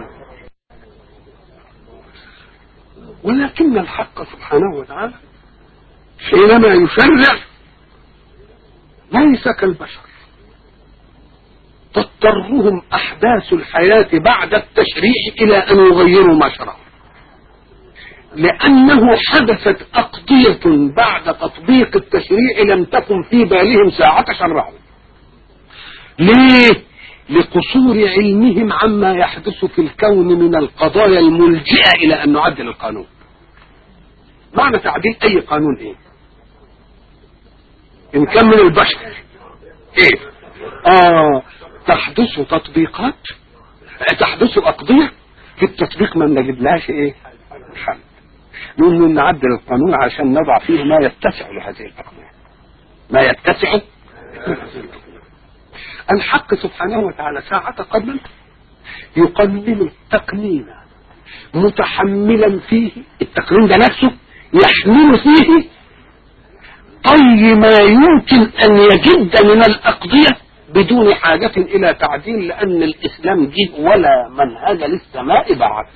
ولكن الحق سبحانه وتعالى حينما يشرع ليس كالبشر تضطرهم احداث الحياة بعد التشريع الى ان يغيروا ما شرعوا. لانه حدثت اقضية بعد تطبيق التشريع لم تكن في بالهم ساعة شرعوا. ليه؟ لقصور علمهم عما يحدث في الكون من القضايا الملجئة الى ان نعدل القانون. معنى تعديل اي قانون ايه؟ ان كان من البشر ايه؟ اه تحدث تطبيقات تحدث اقضية في التطبيق ما نجدلهاش ايه؟ حل. نقول نعدل القانون عشان نضع فيه ما يتسع لهذه الاقضية ما يتسع. الحق سبحانه وتعالى ساعة قبل يقنن التقنين متحملا فيه التقنين ده نفسه يحمل فيه طي ما يمكن ان يجد من الاقضية بدون حاجة الى تعديل لان الاسلام جه ولا منهج للسماء بعد.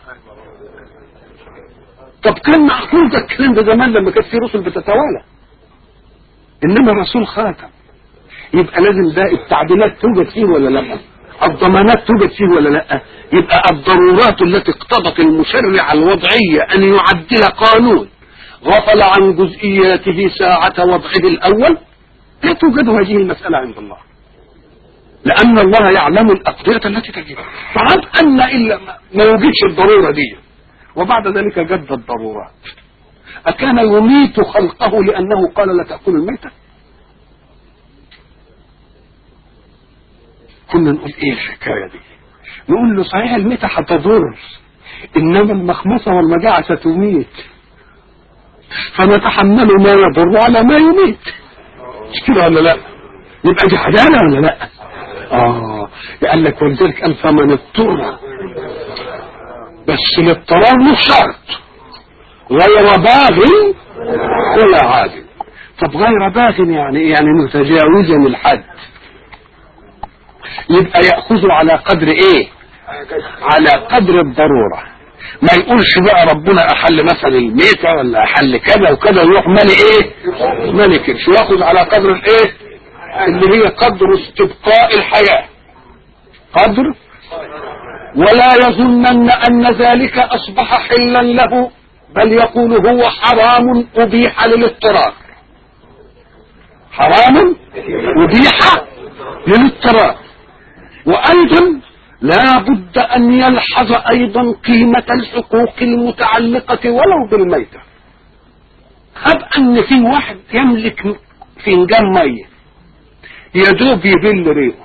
طب كان معقول ده الكلام ده زمان لما كانت في رسل بتتوالى انما الرسول خاتم يبقى لازم ده التعديلات توجد فيه ولا لا؟ الضمانات توجد فيه ولا لا؟ يبقى الضرورات التي اقتضت المشرع الوضعية ان يعدل قانون غفل عن جزئياته ساعة وضعه الاول لا توجد هذه المسألة عند الله لان الله يعلم الاقضية التي تجد. فعد ان الا ما يوجدش الضرورة دي وبعد ذلك جد الضرورات. اكان يميت خلقه لانه قال لا تأكل الميتة؟ كنا نقول ايه الحكاية دي؟ نقول له صحيح الميتة هتضر انما المخمصة والمجاعة ستميت فنتحمل ما يضر على ما يميت. مش كده ولا لا؟ يبقى دي عدالة ولا لا؟ اه قال لك ولذلك قال فمن اضطر بس الاضطرار له شرط غير باغ ولا عاد. طب غير باغ يعني يعني متجاوزا الحد، يبقى يأخذ على قدر ايه؟ على قدر الضرورة. ما يقولش بقى ربنا احل مثلا الميتة ولا احل كذا وكذا ويروح مالي ايه؟ مالي كرش. يأخذ على قدر الايه؟ اللي هي قدر استبقاء الحياة، قدر. ولا يظنن ان ذلك اصبح حلا له، بل يقول هو حرام ابيح للاضطرار، حرام ابيح للاضطرار. وايضا لا بد ان يلحظ ايضا قيمة الحقوق المتعلقة ولو بالميتة. هب ان في واحد يملك فنجان مية يدوب يبل ريقه،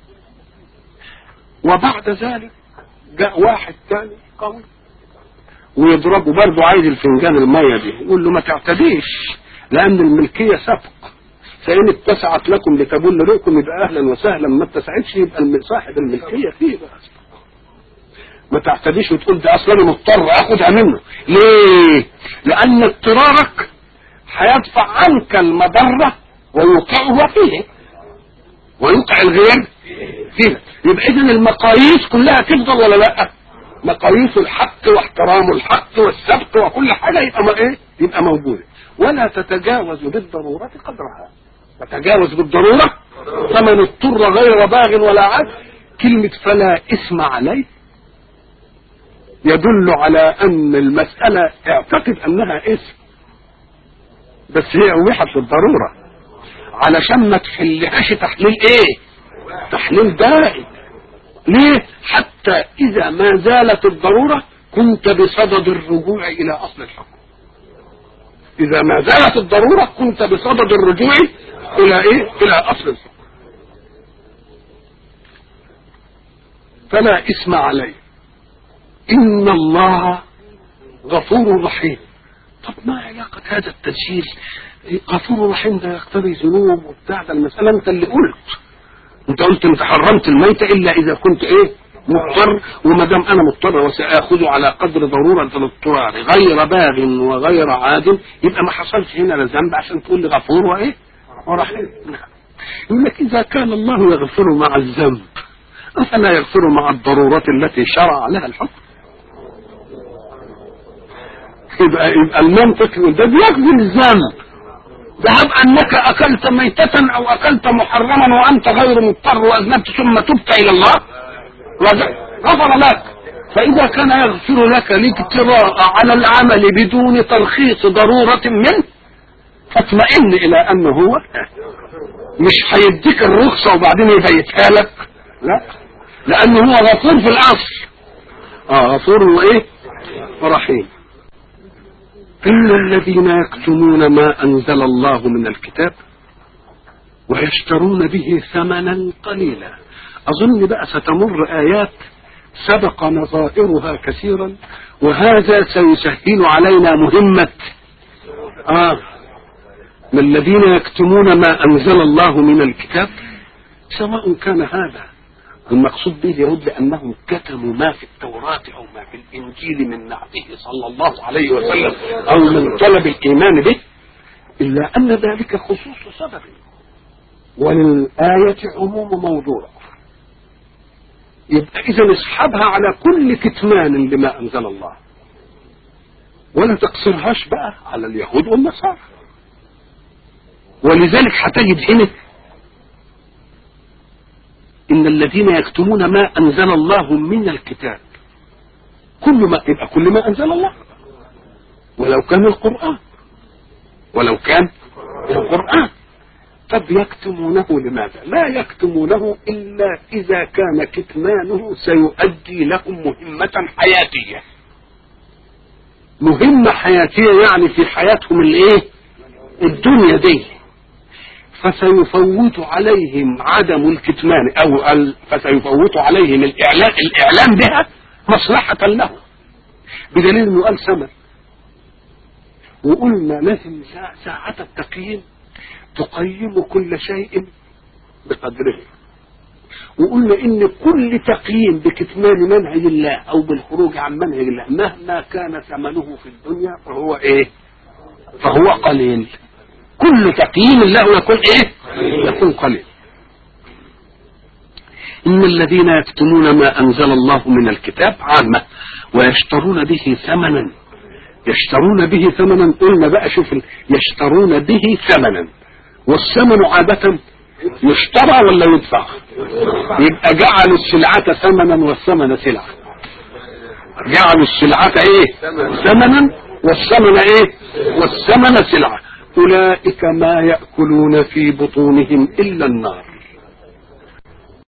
وبعد ذلك جاء واحد ثاني قوي ويضربه برضه عايز الفنجان المية دي، يقول له ما تعتديش لان الملكية سبق، فإن اتسعت لكم لتبل ريقكم يبقى أهلا وسهلا، ما اتسعتش يبقى صاحب الملكية فيه بقى. ما تعتديش وتقول ده أصلا مضطر أخدها منه. ليه؟ لأن اضطرارك هيدفع عنك المضرة ويوقعها فيه ويوقع الغير فيه. يبقى إذن المقاييس كلها تفضل ولا لا؟ مقاييس الحق واحترام الحق والسبق وكل حاجة يبقى ما إيه؟ يبقى موجودة، ولا تتجاوز بالضرورة قدرها. تتجاوز بالضرورة، فمن اضطر غير باغ ولا عاد. كلمة فلا اسم عليه يدل على ان المسألة اعتقد انها اسم، بس هي اوحت بالضرورة علشان ما تحلهاش تحليل ايه؟ تحليل دائم. ليه؟ حتى اذا ما زالت الضرورة كنت بصدد الرجوع الى اصل الحكم. اذا ما زالت الضرورة كنت بصدد الرجوع الى ايه؟ الى اصل الحكم. فلا اسم عليه ان الله غفور رحيم. طب ما علاقة هذا التسجيل؟ غفور رحيم ده يقتضي ذنوب وبتاع، ده المسألة انت اللي قلت، انت قلت انت حرمت الميتة الا اذا كنت ايه؟ مضطر. وما دام انا مضطر وساخذ على قدر ضرورة الاضطرار غير باغ وغير عاد، يبقى ما حصلش هنا لذنب عشان تقول لي غفور وايه؟ ورحيم. يقول لك اذا كان الله يغفر مع الذنب افلا يغفر مع الضرورات التي شرع لها الحكم؟ يبقى يبقى المنطق ده بيغفر الذنب. ذهب انك اكلت ميتة او اكلت محرما وانت غير مضطر واذنبت ثم تبت الى الله غفر لك. فاذا كان يغفر لك الاجتراء على العمل بدون ترخيص ضرورة منه فاطمئن الى انه هو مش هيديك الرخصة وبعدين يبيتها لك، لا، لانه هو غفور في الاصل. اه غفور وايه؟ ورحيم. إن الذين يكتمون ما أنزل الله من الكتاب ويشترون به ثمنا قليلا. أظن بقى ستمر آيات سبق نظائرها كثيرا، وهذا سيسهل علينا مهمة آه من الذين يكتمون ما أنزل الله من الكتاب، سواء كان هذا المقصود به اليهود لأنهم كتموا ما في التوراة أو ما في الإنجيل من نعته صلى الله عليه وسلم أو من طلب الإيمان به، إلا أن ذلك خصوص سبب وللآية عموم موضوع. يبقى إذا اسحبها على كل كتمان لما أنزل الله، ولا تقصرهاش بقى على اليهود والنصارى. ولذلك هتجد هنا إن الذين يكتمون ما أنزل الله من الكتاب، كل ما يبقى كل ما أنزل الله، ولو كان القرآن ولو كان القرآن. طب يكتمونه لماذا؟ لا يكتمونه إلا إذا كان كتمانه سيؤدي لهم مهمة حياتية، مهمة حياتية يعني في حياتهم الايه؟ الدنيا دي، فسيفوت عليهم عدم الكتمان او فسيفوت عليهم الاعلام الاعلام بها مصلحة له، بدليل انه قال ثمن. وقلنا لازم ساعة التقييم تقيم كل شيء بقدره، وقلنا ان كل تقييم بكتمان منهج الله او بالخروج عن منهج الله مهما كان ثمنه في الدنيا فهو ايه؟ فهو قليل. كل تقييم الله يكون ايه؟ يكون قليل. ان الذين يكتمون ما انزل الله من الكتاب عامة ويشترون به ثمنا، يشترون به ثمنا، قلنا بقى شوف يشترون به ثمنا، والثمن عادة يشترى ولا يدفع؟ يبقى جعلوا السلعة ثمنا والثمن سلعة. جعلوا السلعة ايه؟ ثمنا والثمن ايه؟ والثمن سلعة. اولئك ما يأكلون في بطونهم الا النار